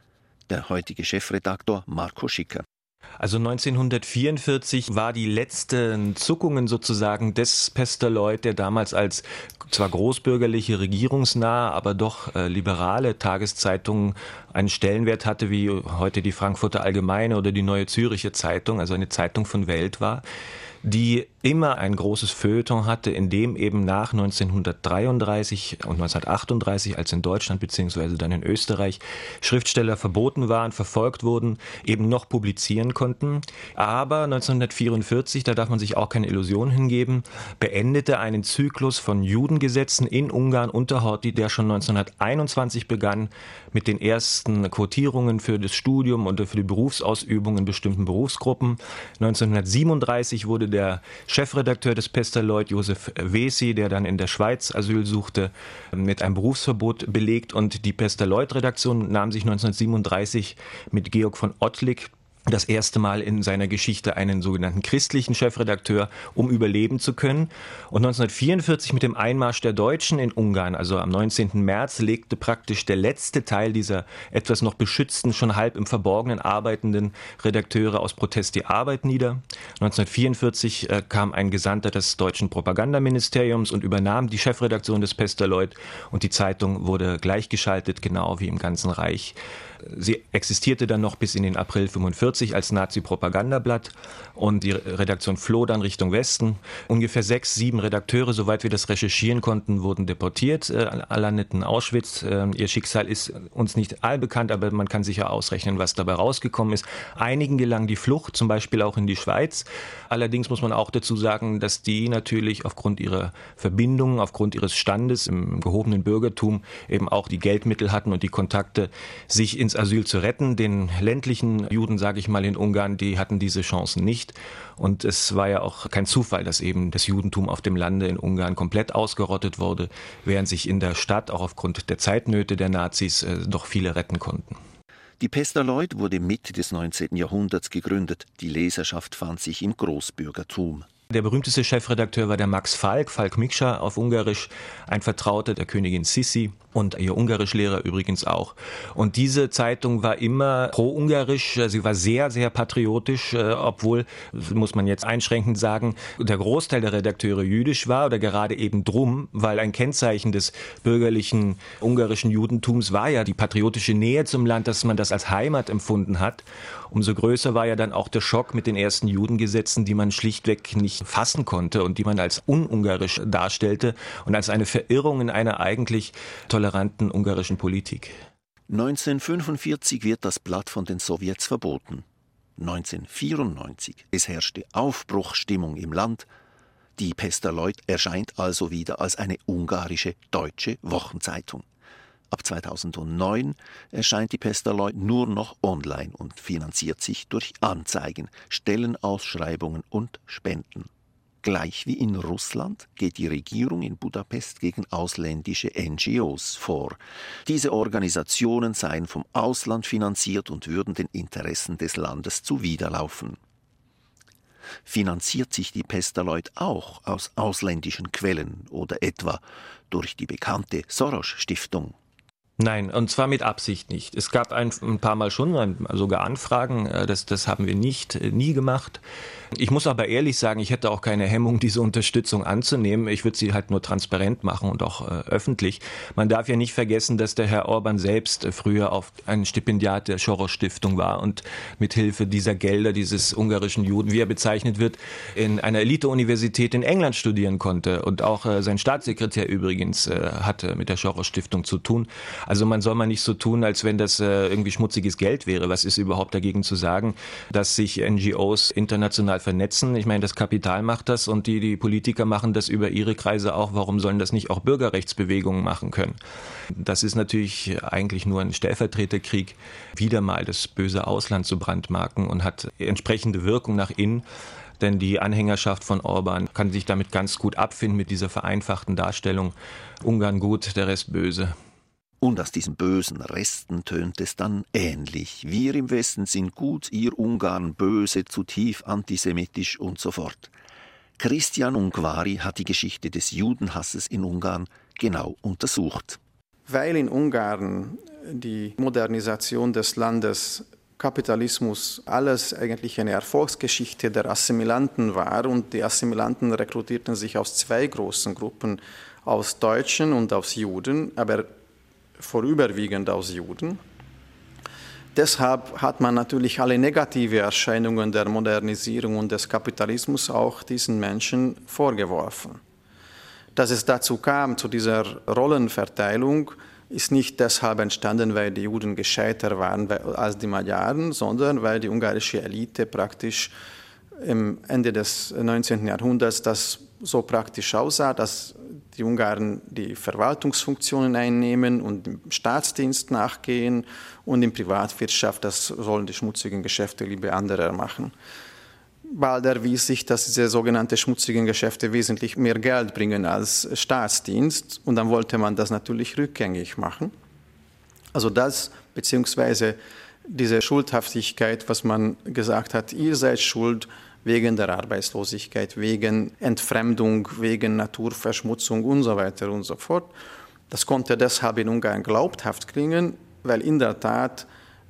Der heutige Chefredaktor Marco Schicker. Also neunzehnhundertvierundvierzig war die letzten Zuckungen sozusagen des Pester Lloyd, der damals als zwar großbürgerliche, regierungsnahe, aber doch äh, liberale Tageszeitung einen Stellenwert hatte, wie heute die Frankfurter Allgemeine oder die Neue Züricher Zeitung, also eine Zeitung von Welt war, die immer ein großes Feuilleton hatte, in dem eben nach neunzehnhundertdreiunddreißig und neunzehnhundertachtunddreißig, als in Deutschland bzw. dann in Österreich Schriftsteller verboten waren, verfolgt wurden, eben noch publizieren konnten. Aber neunzehnhundertvierundvierzig, da darf man sich auch keine Illusion hingeben, beendete einen Zyklus von Judengesetzen in Ungarn unter Horthy, der schon neunzehnhunderteinundzwanzig begann mit den ersten Quotierungen für das Studium und für die Berufsausübung in bestimmten Berufsgruppen. neunzehnhundertsiebenunddreißig wurde der Chefredakteur des Pester Lloyd, Josef Wesi, der dann in der Schweiz Asyl suchte, mit einem Berufsverbot belegt, und die Pester Lloyd-Redaktion nahm sich neunzehnhundertsiebenunddreißig mit Georg von Ottlik das erste Mal in seiner Geschichte einen sogenannten christlichen Chefredakteur, um überleben zu können. Und neunzehnhundertvierundvierzig mit dem Einmarsch der Deutschen in Ungarn, also am neunzehnten März, legte praktisch der letzte Teil dieser etwas noch beschützten, schon halb im Verborgenen arbeitenden Redakteure aus Protest die Arbeit nieder. neunzehnhundertvierundvierzig äh, kam ein Gesandter des deutschen Propagandaministeriums und übernahm die Chefredaktion des Pester Lloyd, und die Zeitung wurde gleichgeschaltet, genau wie im ganzen Reich. Sie existierte dann noch bis in den April fünfundvierzig als Nazi-Propagandablatt, und die Redaktion floh dann Richtung Westen. Ungefähr sechs, sieben Redakteure, soweit wir das recherchieren konnten, wurden deportiert, äh, landeten in Auschwitz. Äh, ihr Schicksal ist uns nicht allbekannt, aber man kann sicher ausrechnen, was dabei rausgekommen ist. Einigen gelang die Flucht, zum Beispiel auch in die Schweiz. Allerdings muss man auch dazu sagen, dass die natürlich aufgrund ihrer Verbindungen, aufgrund ihres Standes im gehobenen Bürgertum eben auch die Geldmittel hatten und die Kontakte, sich ins Asyl zu retten. Den ländlichen Juden, sage ich mal, in Ungarn, die hatten diese Chancen nicht. Und es war ja auch kein Zufall, dass eben das Judentum auf dem Lande in Ungarn komplett ausgerottet wurde, während sich in der Stadt auch aufgrund der Zeitnöte der Nazis äh, doch viele retten konnten. Die Pester Lloyd wurde Mitte des neunzehnten Jahrhunderts gegründet. Die Leserschaft fand sich im Großbürgertum. Der berühmteste Chefredakteur war der Max Falk, Falk Miksa auf Ungarisch, ein Vertrauter der Königin Sissi und ihr Ungarischlehrer übrigens auch. Und diese Zeitung war immer pro-ungarisch, sie war sehr, sehr patriotisch, obwohl, muss man jetzt einschränkend sagen, der Großteil der Redakteure jüdisch war oder gerade eben drum, weil ein Kennzeichen des bürgerlichen ungarischen Judentums war ja die patriotische Nähe zum Land, dass man das als Heimat empfunden hat. Umso größer war ja dann auch der Schock mit den ersten Judengesetzen, die man schlichtweg nicht fassen konnte und die man als unungarisch darstellte und als eine Verirrung in einer eigentlich toleranten ungarischen Politik. neunzehnhundertfünfundvierzig wird das Blatt von den Sowjets verboten. neunzehnhundertvierundneunzig, es herrschte Aufbruchsstimmung im Land. Die Pester-Lloyd erscheint also wieder als eine ungarische deutsche Wochenzeitung. Ab zweitausendneun erscheint die Pester-Lloyd nur noch online und finanziert sich durch Anzeigen, Stellenausschreibungen und Spenden. Gleich wie in Russland geht die Regierung in Budapest gegen ausländische N G Os vor. Diese Organisationen seien vom Ausland finanziert und würden den Interessen des Landes zuwiderlaufen. Finanziert sich die Pester-Lloyd auch aus ausländischen Quellen oder etwa durch die bekannte Soros-Stiftung? Nein, und zwar mit Absicht nicht. Es gab ein, ein paar Mal schon sogar Anfragen, das, das haben wir nicht, nie gemacht. Ich muss aber ehrlich sagen, ich hätte auch keine Hemmung, diese Unterstützung anzunehmen. Ich würde sie halt nur transparent machen und auch äh, öffentlich. Man darf ja nicht vergessen, dass der Herr Orban selbst äh, früher auf ein Stipendiat der Soros-Stiftung war und mit Hilfe dieser Gelder, dieses ungarischen Juden, wie er bezeichnet wird, in einer Elite-Universität in England studieren konnte. Und auch äh, sein Staatssekretär übrigens äh, hatte mit der Soros-Stiftung zu tun. Also man soll mal nicht so tun, als wenn das äh, irgendwie schmutziges Geld wäre. Was ist überhaupt dagegen zu sagen, dass sich N G Os international vernetzen? Ich meine, das Kapital macht das und die, die Politiker machen das über ihre Kreise auch. Warum sollen das nicht auch Bürgerrechtsbewegungen machen können? Das ist natürlich eigentlich nur ein Stellvertreterkrieg, wieder mal das böse Ausland zu brandmarken und hat entsprechende Wirkung nach innen. Denn die Anhängerschaft von Orban kann sich damit ganz gut abfinden mit dieser vereinfachten Darstellung. Ungarn gut, der Rest böse. Und aus diesen bösen Resten tönt es dann ähnlich. Wir im Westen sind gut, ihr Ungarn böse, zu tief antisemitisch und so fort. Christian Ungvari hat die Geschichte des Judenhasses in Ungarn genau untersucht. Weil in Ungarn die Modernisation des Landes, Kapitalismus, alles eigentlich eine Erfolgsgeschichte der Assimilanten war und die Assimilanten rekrutierten sich aus zwei großen Gruppen, aus Deutschen und aus Juden, aber vorüberwiegend aus Juden. Deshalb hat man natürlich alle negative Erscheinungen der Modernisierung und des Kapitalismus auch diesen Menschen vorgeworfen. Dass es dazu kam, zu dieser Rollenverteilung, ist nicht deshalb entstanden, weil die Juden gescheiter waren als die Magyaren, sondern weil die ungarische Elite praktisch am Ende des neunzehnten Jahrhunderts das so praktisch aussah, dass die Ungarn die Verwaltungsfunktionen einnehmen und dem Staatsdienst nachgehen und in Privatwirtschaft, das sollen die schmutzigen Geschäfte lieber anderer machen. Bald erwies sich, dass diese sogenannten schmutzigen Geschäfte wesentlich mehr Geld bringen als Staatsdienst und dann wollte man das natürlich rückgängig machen. Also das, beziehungsweise diese Schuldhaftigkeit, was man gesagt hat, ihr seid schuld, wegen der Arbeitslosigkeit, wegen Entfremdung, wegen Naturverschmutzung und so weiter und so fort. Das konnte deshalb in Ungarn glaubhaft klingen, weil in der Tat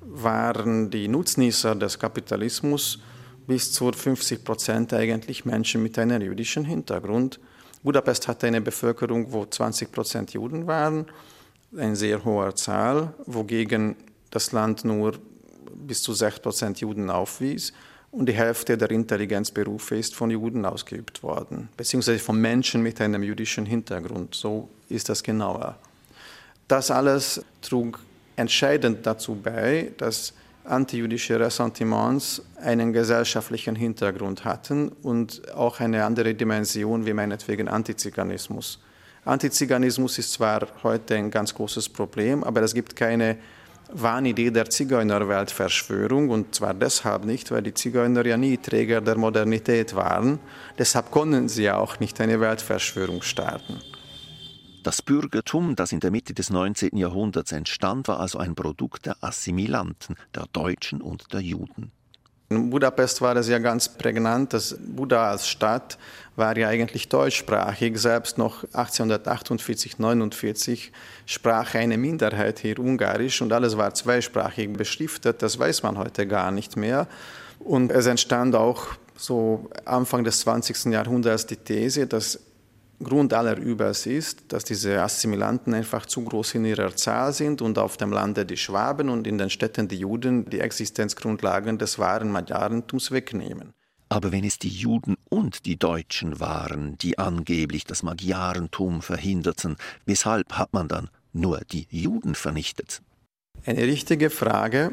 waren die Nutznießer des Kapitalismus bis zu fünfzig Prozent eigentlich Menschen mit einem jüdischen Hintergrund. Budapest hatte eine Bevölkerung, wo zwanzig Prozent Juden waren, eine sehr hohe Zahl, wogegen das Land nur bis zu sechs Prozent Juden aufwies. Und die Hälfte der Intelligenzberufe ist von Juden ausgeübt worden, beziehungsweise von Menschen mit einem jüdischen Hintergrund. So ist das genauer. Das alles trug entscheidend dazu bei, dass antijüdische Ressentiments einen gesellschaftlichen Hintergrund hatten und auch eine andere Dimension wie meinetwegen Antiziganismus. Antiziganismus ist zwar heute ein ganz großes Problem, aber es gibt keine Wahnidee der Zigeunerweltverschwörung, und zwar deshalb nicht, weil die Zigeuner ja nie Träger der Modernität waren. Deshalb konnten sie ja auch nicht eine Weltverschwörung starten. Das Bürgertum, das in der Mitte des neunzehnten Jahrhunderts entstand, war also ein Produkt der Assimilanten, der Deutschen und der Juden. In Budapest war es ja ganz prägnant, dass Buda als Stadt war ja eigentlich deutschsprachig. Selbst noch achtzehnhundertachtundvierzig, neunundvierzig sprach eine Minderheit hier Ungarisch und alles war zweisprachig beschriftet. Das weiß man heute gar nicht mehr. Und es entstand auch so Anfang des zwanzigsten Jahrhunderts die These, dass Grund aller Übels ist, dass diese Assimilanten einfach zu groß in ihrer Zahl sind und auf dem Lande die Schwaben und in den Städten die Juden die Existenzgrundlagen des wahren Magyarentums wegnehmen. Aber wenn es die Juden und die Deutschen waren, die angeblich das Magyarentum verhinderten, weshalb hat man dann nur die Juden vernichtet? Eine richtige Frage.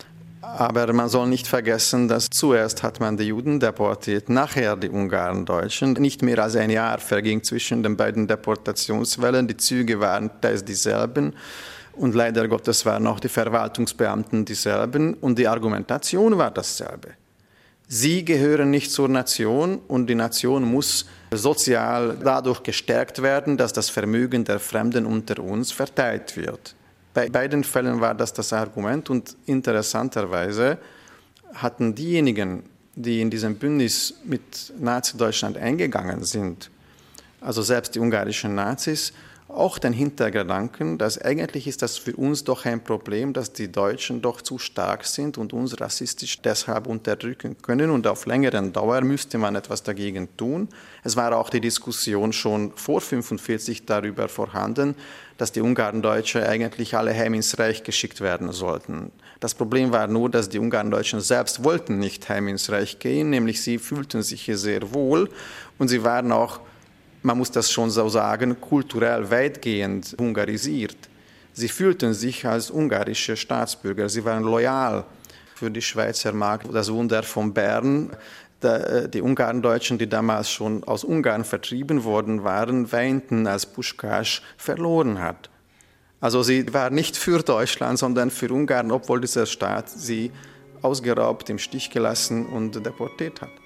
Aber man soll nicht vergessen, dass zuerst hat man die Juden deportiert, nachher die Ungarn-Deutschen. Nicht mehr als ein Jahr verging zwischen den beiden Deportationswellen. Die Züge waren teils dieselben und leider Gottes waren auch die Verwaltungsbeamten dieselben und die Argumentation war dasselbe. Sie gehören nicht zur Nation und die Nation muss sozial dadurch gestärkt werden, dass das Vermögen der Fremden unter uns verteilt wird. Bei beiden Fällen war das das Argument und interessanterweise hatten diejenigen, die in diesem Bündnis mit Nazi-Deutschland eingegangen sind, also selbst die ungarischen Nazis, auch den Hintergedanken, dass eigentlich ist das für uns doch ein Problem, dass die Deutschen doch zu stark sind und uns rassistisch deshalb unterdrücken können und auf längeren Dauer müsste man etwas dagegen tun. Es war auch die Diskussion schon vor neunzehnhundertfünfundvierzig darüber vorhanden, dass die Ungarn-Deutsche eigentlich alle heim ins Reich geschickt werden sollten. Das Problem war nur, dass die Ungarn-Deutschen selbst wollten nicht heim ins Reich gehen, nämlich sie fühlten sich hier sehr wohl und sie waren auch, man muss das schon so sagen, kulturell weitgehend ungarisiert. Sie fühlten sich als ungarische Staatsbürger, sie waren loyal für die Schweizer Mark. Das Wunder von Bern, die Ungarn-Deutschen, die damals schon aus Ungarn vertrieben worden waren, weinten, als Puskás verloren hat. Also sie waren nicht für Deutschland, sondern für Ungarn, obwohl dieser Staat sie ausgeraubt, im Stich gelassen und deportiert hat.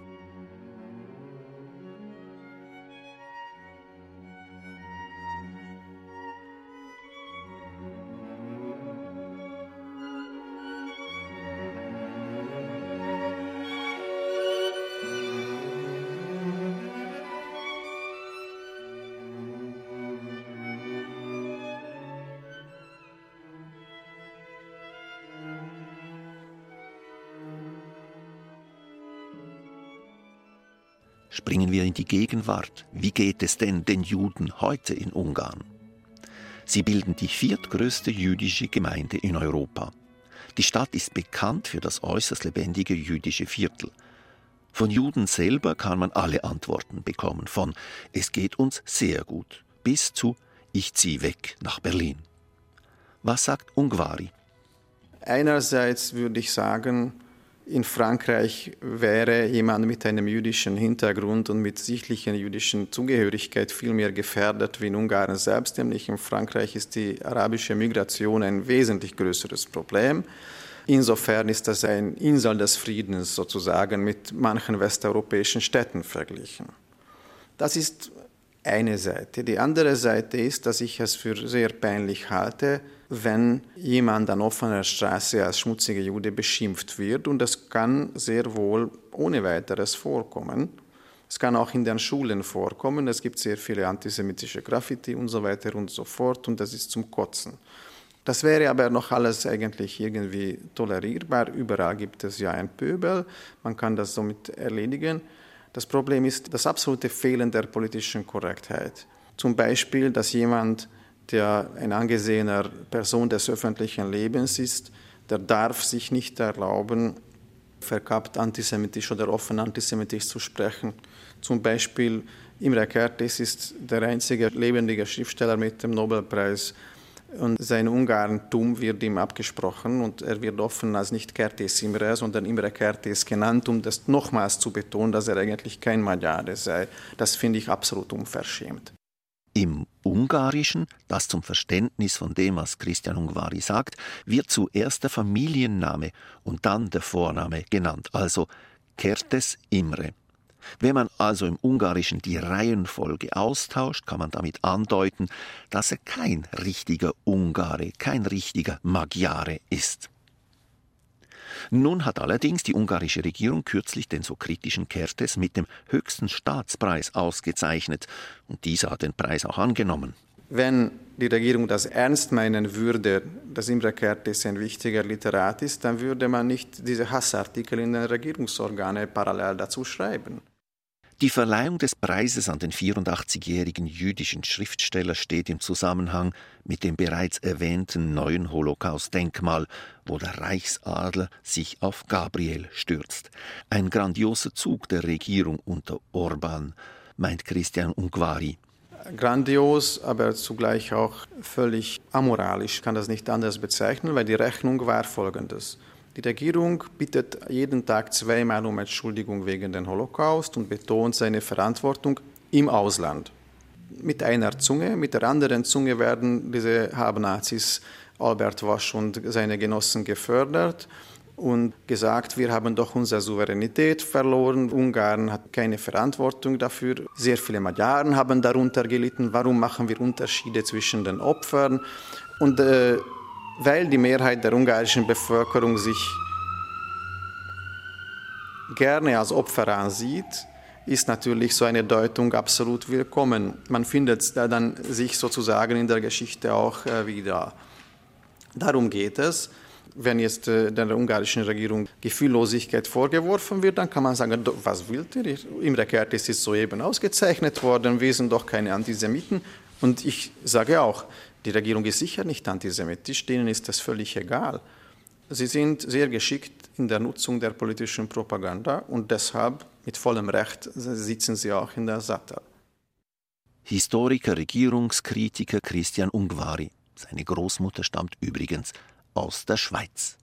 Springen wir in die Gegenwart. Wie geht es denn den Juden heute in Ungarn? Sie bilden die viertgrößte jüdische Gemeinde in Europa. Die Stadt ist bekannt für das äußerst lebendige jüdische Viertel. Von Juden selber kann man alle Antworten bekommen, von »Es geht uns sehr gut« bis zu »Ich ziehe weg nach Berlin«. Was sagt Ungvari? Einerseits würde ich sagen, in Frankreich wäre jemand mit einem jüdischen Hintergrund und mit sichtlicher jüdischen Zugehörigkeit viel mehr gefährdet wie in Ungarn selbst. Nämlich in Frankreich ist die arabische Migration ein wesentlich größeres Problem. Insofern ist das eine Insel des Friedens sozusagen mit manchen westeuropäischen Städten verglichen. Das ist eine Seite. Die andere Seite ist, dass ich es für sehr peinlich halte, wenn jemand an offener Straße als schmutziger Jude beschimpft wird. Und das kann sehr wohl ohne weiteres vorkommen. Es kann auch in den Schulen vorkommen. Es gibt sehr viele antisemitische Graffiti und so weiter und so fort. Und das ist zum Kotzen. Das wäre aber noch alles eigentlich irgendwie tolerierbar. Überall gibt es ja ein Pöbel. Man kann das somit erledigen. Das Problem ist das absolute Fehlen der politischen Korrektheit. Zum Beispiel, dass jemand, der ein angesehener Person des öffentlichen Lebens ist, der darf sich nicht erlauben, verkappt antisemitisch oder offen antisemitisch zu sprechen. Zum Beispiel Imre Kertész ist der einzige lebendige Schriftsteller mit dem Nobelpreis und sein Ungarentum wird ihm abgesprochen und er wird offen als nicht Kertész Imre, sondern Imre Kertész genannt, um das nochmals zu betonen, dass er eigentlich kein Magyare sei. Das finde ich absolut unverschämt. Im Ungarischen, das zum Verständnis von dem, was Christian Ungvari sagt, wird zuerst der Familienname und dann der Vorname genannt, also Kertész Imre. Wenn man also im Ungarischen die Reihenfolge austauscht, kann man damit andeuten, dass er kein richtiger Ungare, kein richtiger Magyare ist. Nun hat allerdings die ungarische Regierung kürzlich den so kritischen Kertész mit dem höchsten Staatspreis ausgezeichnet. Und dieser hat den Preis auch angenommen. Wenn die Regierung das ernst meinen würde, dass Imre Kertész ein wichtiger Literat ist, dann würde man nicht diese Hassartikel in den Regierungsorganen parallel dazu schreiben. Die Verleihung des Preises an den vierundachtzigjährigen jüdischen Schriftsteller steht im Zusammenhang mit dem bereits erwähnten neuen Holocaust-Denkmal, wo der Reichsadler sich auf Gabriel stürzt. Ein grandioser Zug der Regierung unter Orban, meint Christian Ungvari. Grandios, aber zugleich auch völlig amoralisch, kann das nicht anders bezeichnen, weil die Rechnung war folgendes. Die Regierung bittet jeden Tag zweimal um Entschuldigung wegen dem Holocaust und betont seine Verantwortung im Ausland. Mit einer Zunge, mit der anderen Zunge werden diese Halbnazis Albert Wasch und seine Genossen gefördert und gesagt, wir haben doch unsere Souveränität verloren. Ungarn hat keine Verantwortung dafür. Sehr viele Magyaren haben darunter gelitten. Warum machen wir Unterschiede zwischen den Opfern? Und äh, weil die Mehrheit der ungarischen Bevölkerung sich gerne als Opfer ansieht, ist natürlich so eine Deutung absolut willkommen. Man findet dann sich sozusagen in der Geschichte auch äh, wieder. Darum geht es. Wenn jetzt äh, der ungarischen Regierung Gefühllosigkeit vorgeworfen wird, dann kann man sagen, was will ihr? Imre Kertész ist soeben ausgezeichnet worden, wir sind doch keine Antisemiten. Und ich sage auch, die Regierung ist sicher nicht antisemitisch, denen ist das völlig egal. Sie sind sehr geschickt in der Nutzung der politischen Propaganda und deshalb mit vollem Recht sitzen sie auch in der Sattel. Historiker, Regierungskritiker Christian Ungvari. Seine Großmutter stammt übrigens aus der Schweiz.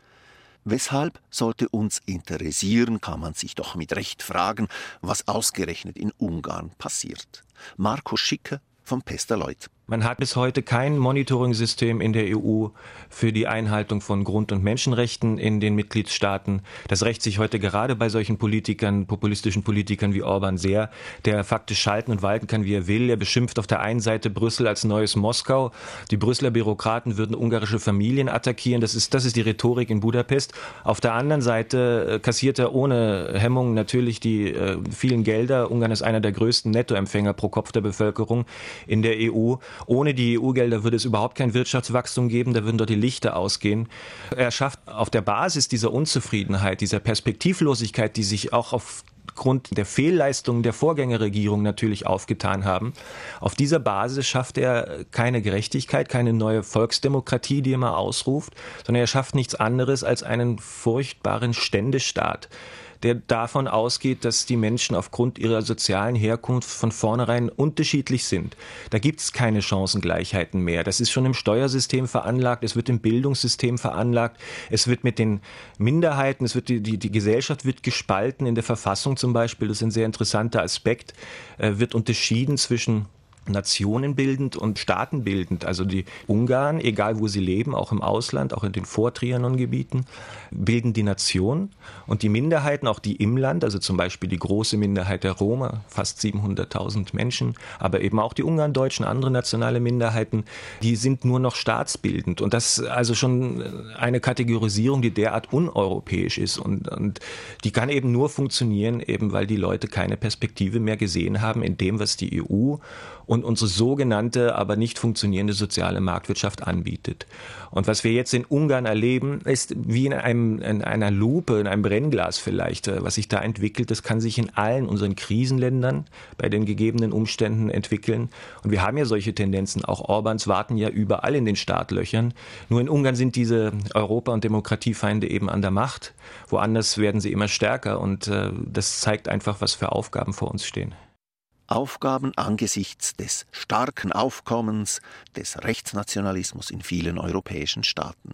Weshalb sollte uns interessieren, kann man sich doch mit Recht fragen, was ausgerechnet in Ungarn passiert. Markus Schicke vom Pester-Lloyd. Man hat bis heute kein Monitoring-System in der E U für die Einhaltung von Grund- und Menschenrechten in den Mitgliedstaaten. Das rächt sich heute gerade bei solchen Politikern, populistischen Politikern wie Orban sehr, der faktisch schalten und walten kann, wie er will. Er beschimpft auf der einen Seite Brüssel als neues Moskau. Die Brüsseler Bürokraten würden ungarische Familien attackieren. Das ist, das ist die Rhetorik in Budapest. Auf der anderen Seite kassiert er ohne Hemmung natürlich die äh, vielen Gelder. Ungarn ist einer der größten Nettoempfänger pro Kopf der Bevölkerung in der E U. Ohne die E U-Gelder würde es überhaupt kein Wirtschaftswachstum geben, da würden dort die Lichter ausgehen. Er schafft auf der Basis dieser Unzufriedenheit, dieser Perspektivlosigkeit, die sich auch aufgrund der Fehlleistungen der Vorgängerregierung natürlich aufgetan haben, auf dieser Basis schafft er keine Gerechtigkeit, keine neue Volksdemokratie, die er mal ausruft, sondern er schafft nichts anderes als einen furchtbaren Ständestaat, der davon ausgeht, dass die Menschen aufgrund ihrer sozialen Herkunft von vornherein unterschiedlich sind. Da gibt es keine Chancengleichheiten mehr. Das ist schon im Steuersystem veranlagt, es wird im Bildungssystem veranlagt, es wird mit den Minderheiten, es wird die, die, die Gesellschaft wird gespalten, in der Verfassung zum Beispiel, das ist ein sehr interessanter Aspekt, äh, wird unterschieden zwischen nationenbildend und staatenbildend. Also die Ungarn, egal wo sie leben, auch im Ausland, auch in den Vor-Trianon-Gebieten, bilden die Nation und die Minderheiten, auch die im Land, also zum Beispiel die große Minderheit der Roma, fast siebenhunderttausend Menschen, aber eben auch die Ungarndeutschen, andere nationale Minderheiten, die sind nur noch staatsbildend. Und das ist also schon eine Kategorisierung, die derart uneuropäisch ist und, und die kann eben nur funktionieren, eben weil die Leute keine Perspektive mehr gesehen haben in dem, was die E U und unsere sogenannte, aber nicht funktionierende soziale Marktwirtschaft anbietet. Und was wir jetzt in Ungarn erleben, ist wie in, einem, in einer Lupe, in einem Brennglas vielleicht, was sich da entwickelt. Das kann sich in allen unseren Krisenländern bei den gegebenen Umständen entwickeln. Und wir haben ja solche Tendenzen. Auch Orbans warten ja überall in den Startlöchern. Nur in Ungarn sind diese Europa- und Demokratiefeinde eben an der Macht. Woanders werden sie immer stärker. Und äh, das zeigt einfach, was für Aufgaben vor uns stehen. Aufgaben angesichts des starken Aufkommens des Rechtsnationalismus in vielen europäischen Staaten.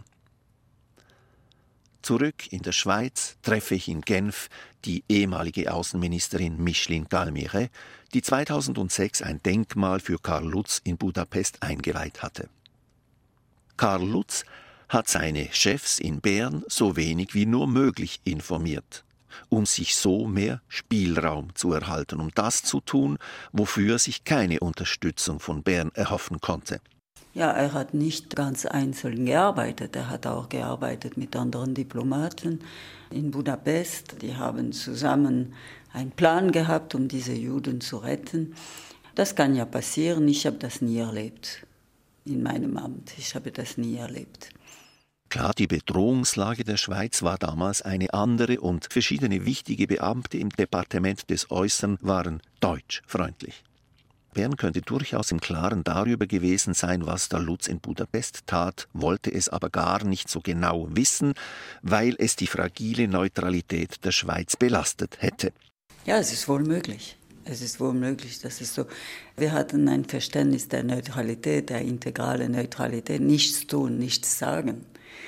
Zurück in der Schweiz treffe ich in Genf die ehemalige Außenministerin Micheline Galmire, die zweitausendsechs ein Denkmal für Karl Lutz in Budapest eingeweiht hatte. Karl Lutz hat seine Chefs in Bern so wenig wie nur möglich informiert, um sich so mehr Spielraum zu erhalten, um das zu tun, wofür sich keine Unterstützung von Bern erhoffen konnte. Ja, er hat nicht ganz einzeln gearbeitet. Er hat auch gearbeitet mit anderen Diplomaten in Budapest. Die haben zusammen einen Plan gehabt, um diese Juden zu retten. Das kann ja passieren. Ich habe das nie erlebt in meinem Amt. Ich habe das nie erlebt. Klar, die Bedrohungslage der Schweiz war damals eine andere und verschiedene wichtige Beamte im Departement des Äußeren waren deutschfreundlich. Bern könnte durchaus im Klaren darüber gewesen sein, was der Lutz in Budapest tat, wollte es aber gar nicht so genau wissen, weil es die fragile Neutralität der Schweiz belastet hätte. Ja, es ist wohl möglich. Es ist wohl möglich, dass es so. Wir hatten ein Verständnis der Neutralität, der integralen Neutralität, nichts tun, nichts sagen.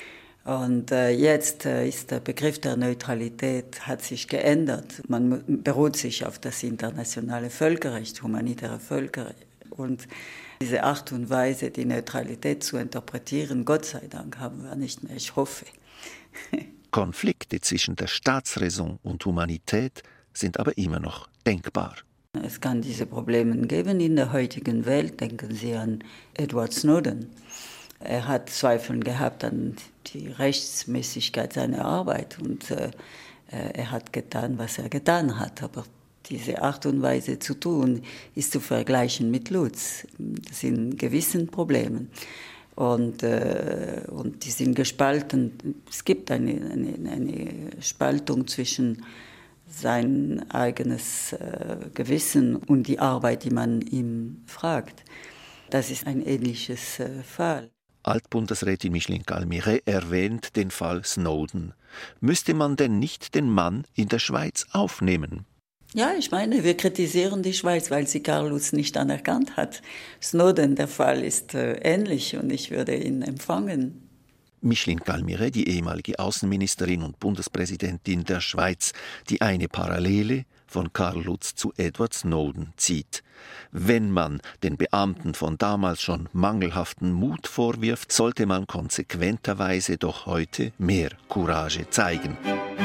Und äh, jetzt äh, ist der Begriff der Neutralität hat sich geändert. Man beruht sich auf das internationale Völkerrecht, humanitäre Völkerrecht. Und diese Art und Weise, die Neutralität zu interpretieren, Gott sei Dank, haben wir nicht mehr. Ich hoffe. Konflikte zwischen der Staatsräson und Humanität sind aber immer noch denkbar. Es kann diese Probleme geben in der heutigen Welt. Denken Sie an Edward Snowden. Er hat Zweifel gehabt an die Rechtsmäßigkeit seiner Arbeit und äh, er hat getan, was er getan hat. Aber diese Art und Weise zu tun, ist zu vergleichen mit Lutz. Das sind gewissen Probleme und, äh, und die sind gespalten. Es gibt eine, eine, eine Spaltung zwischen sein eigenes äh, Gewissen und die Arbeit, die man ihm fragt. Das ist ein ähnliches äh, Fall. Altbundesrätin Micheline Galmire erwähnt den Fall Snowden. Müsste man denn nicht den Mann in der Schweiz aufnehmen? Ja, ich meine, wir kritisieren die Schweiz, weil sie Karl Lutz nicht anerkannt hat. Snowden, der Fall ist äh, ähnlich und ich würde ihn empfangen. Micheline Galmire, die ehemalige Außenministerin und Bundespräsidentin der Schweiz, die eine Parallele von Karl Lutz zu Edward Snowden zieht. Wenn man den Beamten von damals schon mangelhaften Mut vorwirft, sollte man konsequenterweise doch heute mehr Courage zeigen.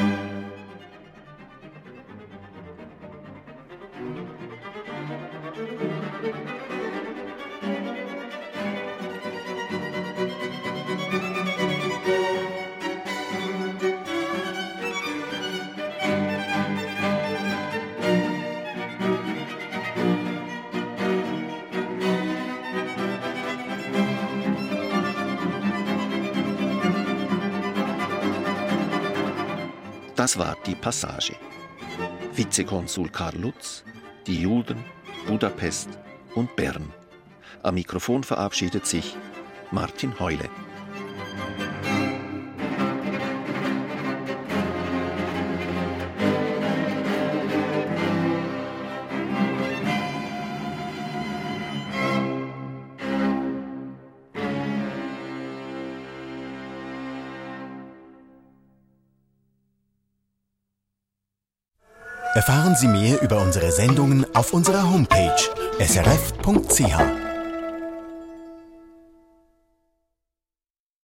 Das war die Passage. Vizekonsul Karl Lutz, die Juden, Budapest und Bern. Am Mikrofon verabschiedet sich Martin Heule. Erfahren Sie mehr über unsere Sendungen auf unserer Homepage s r f punkt c h.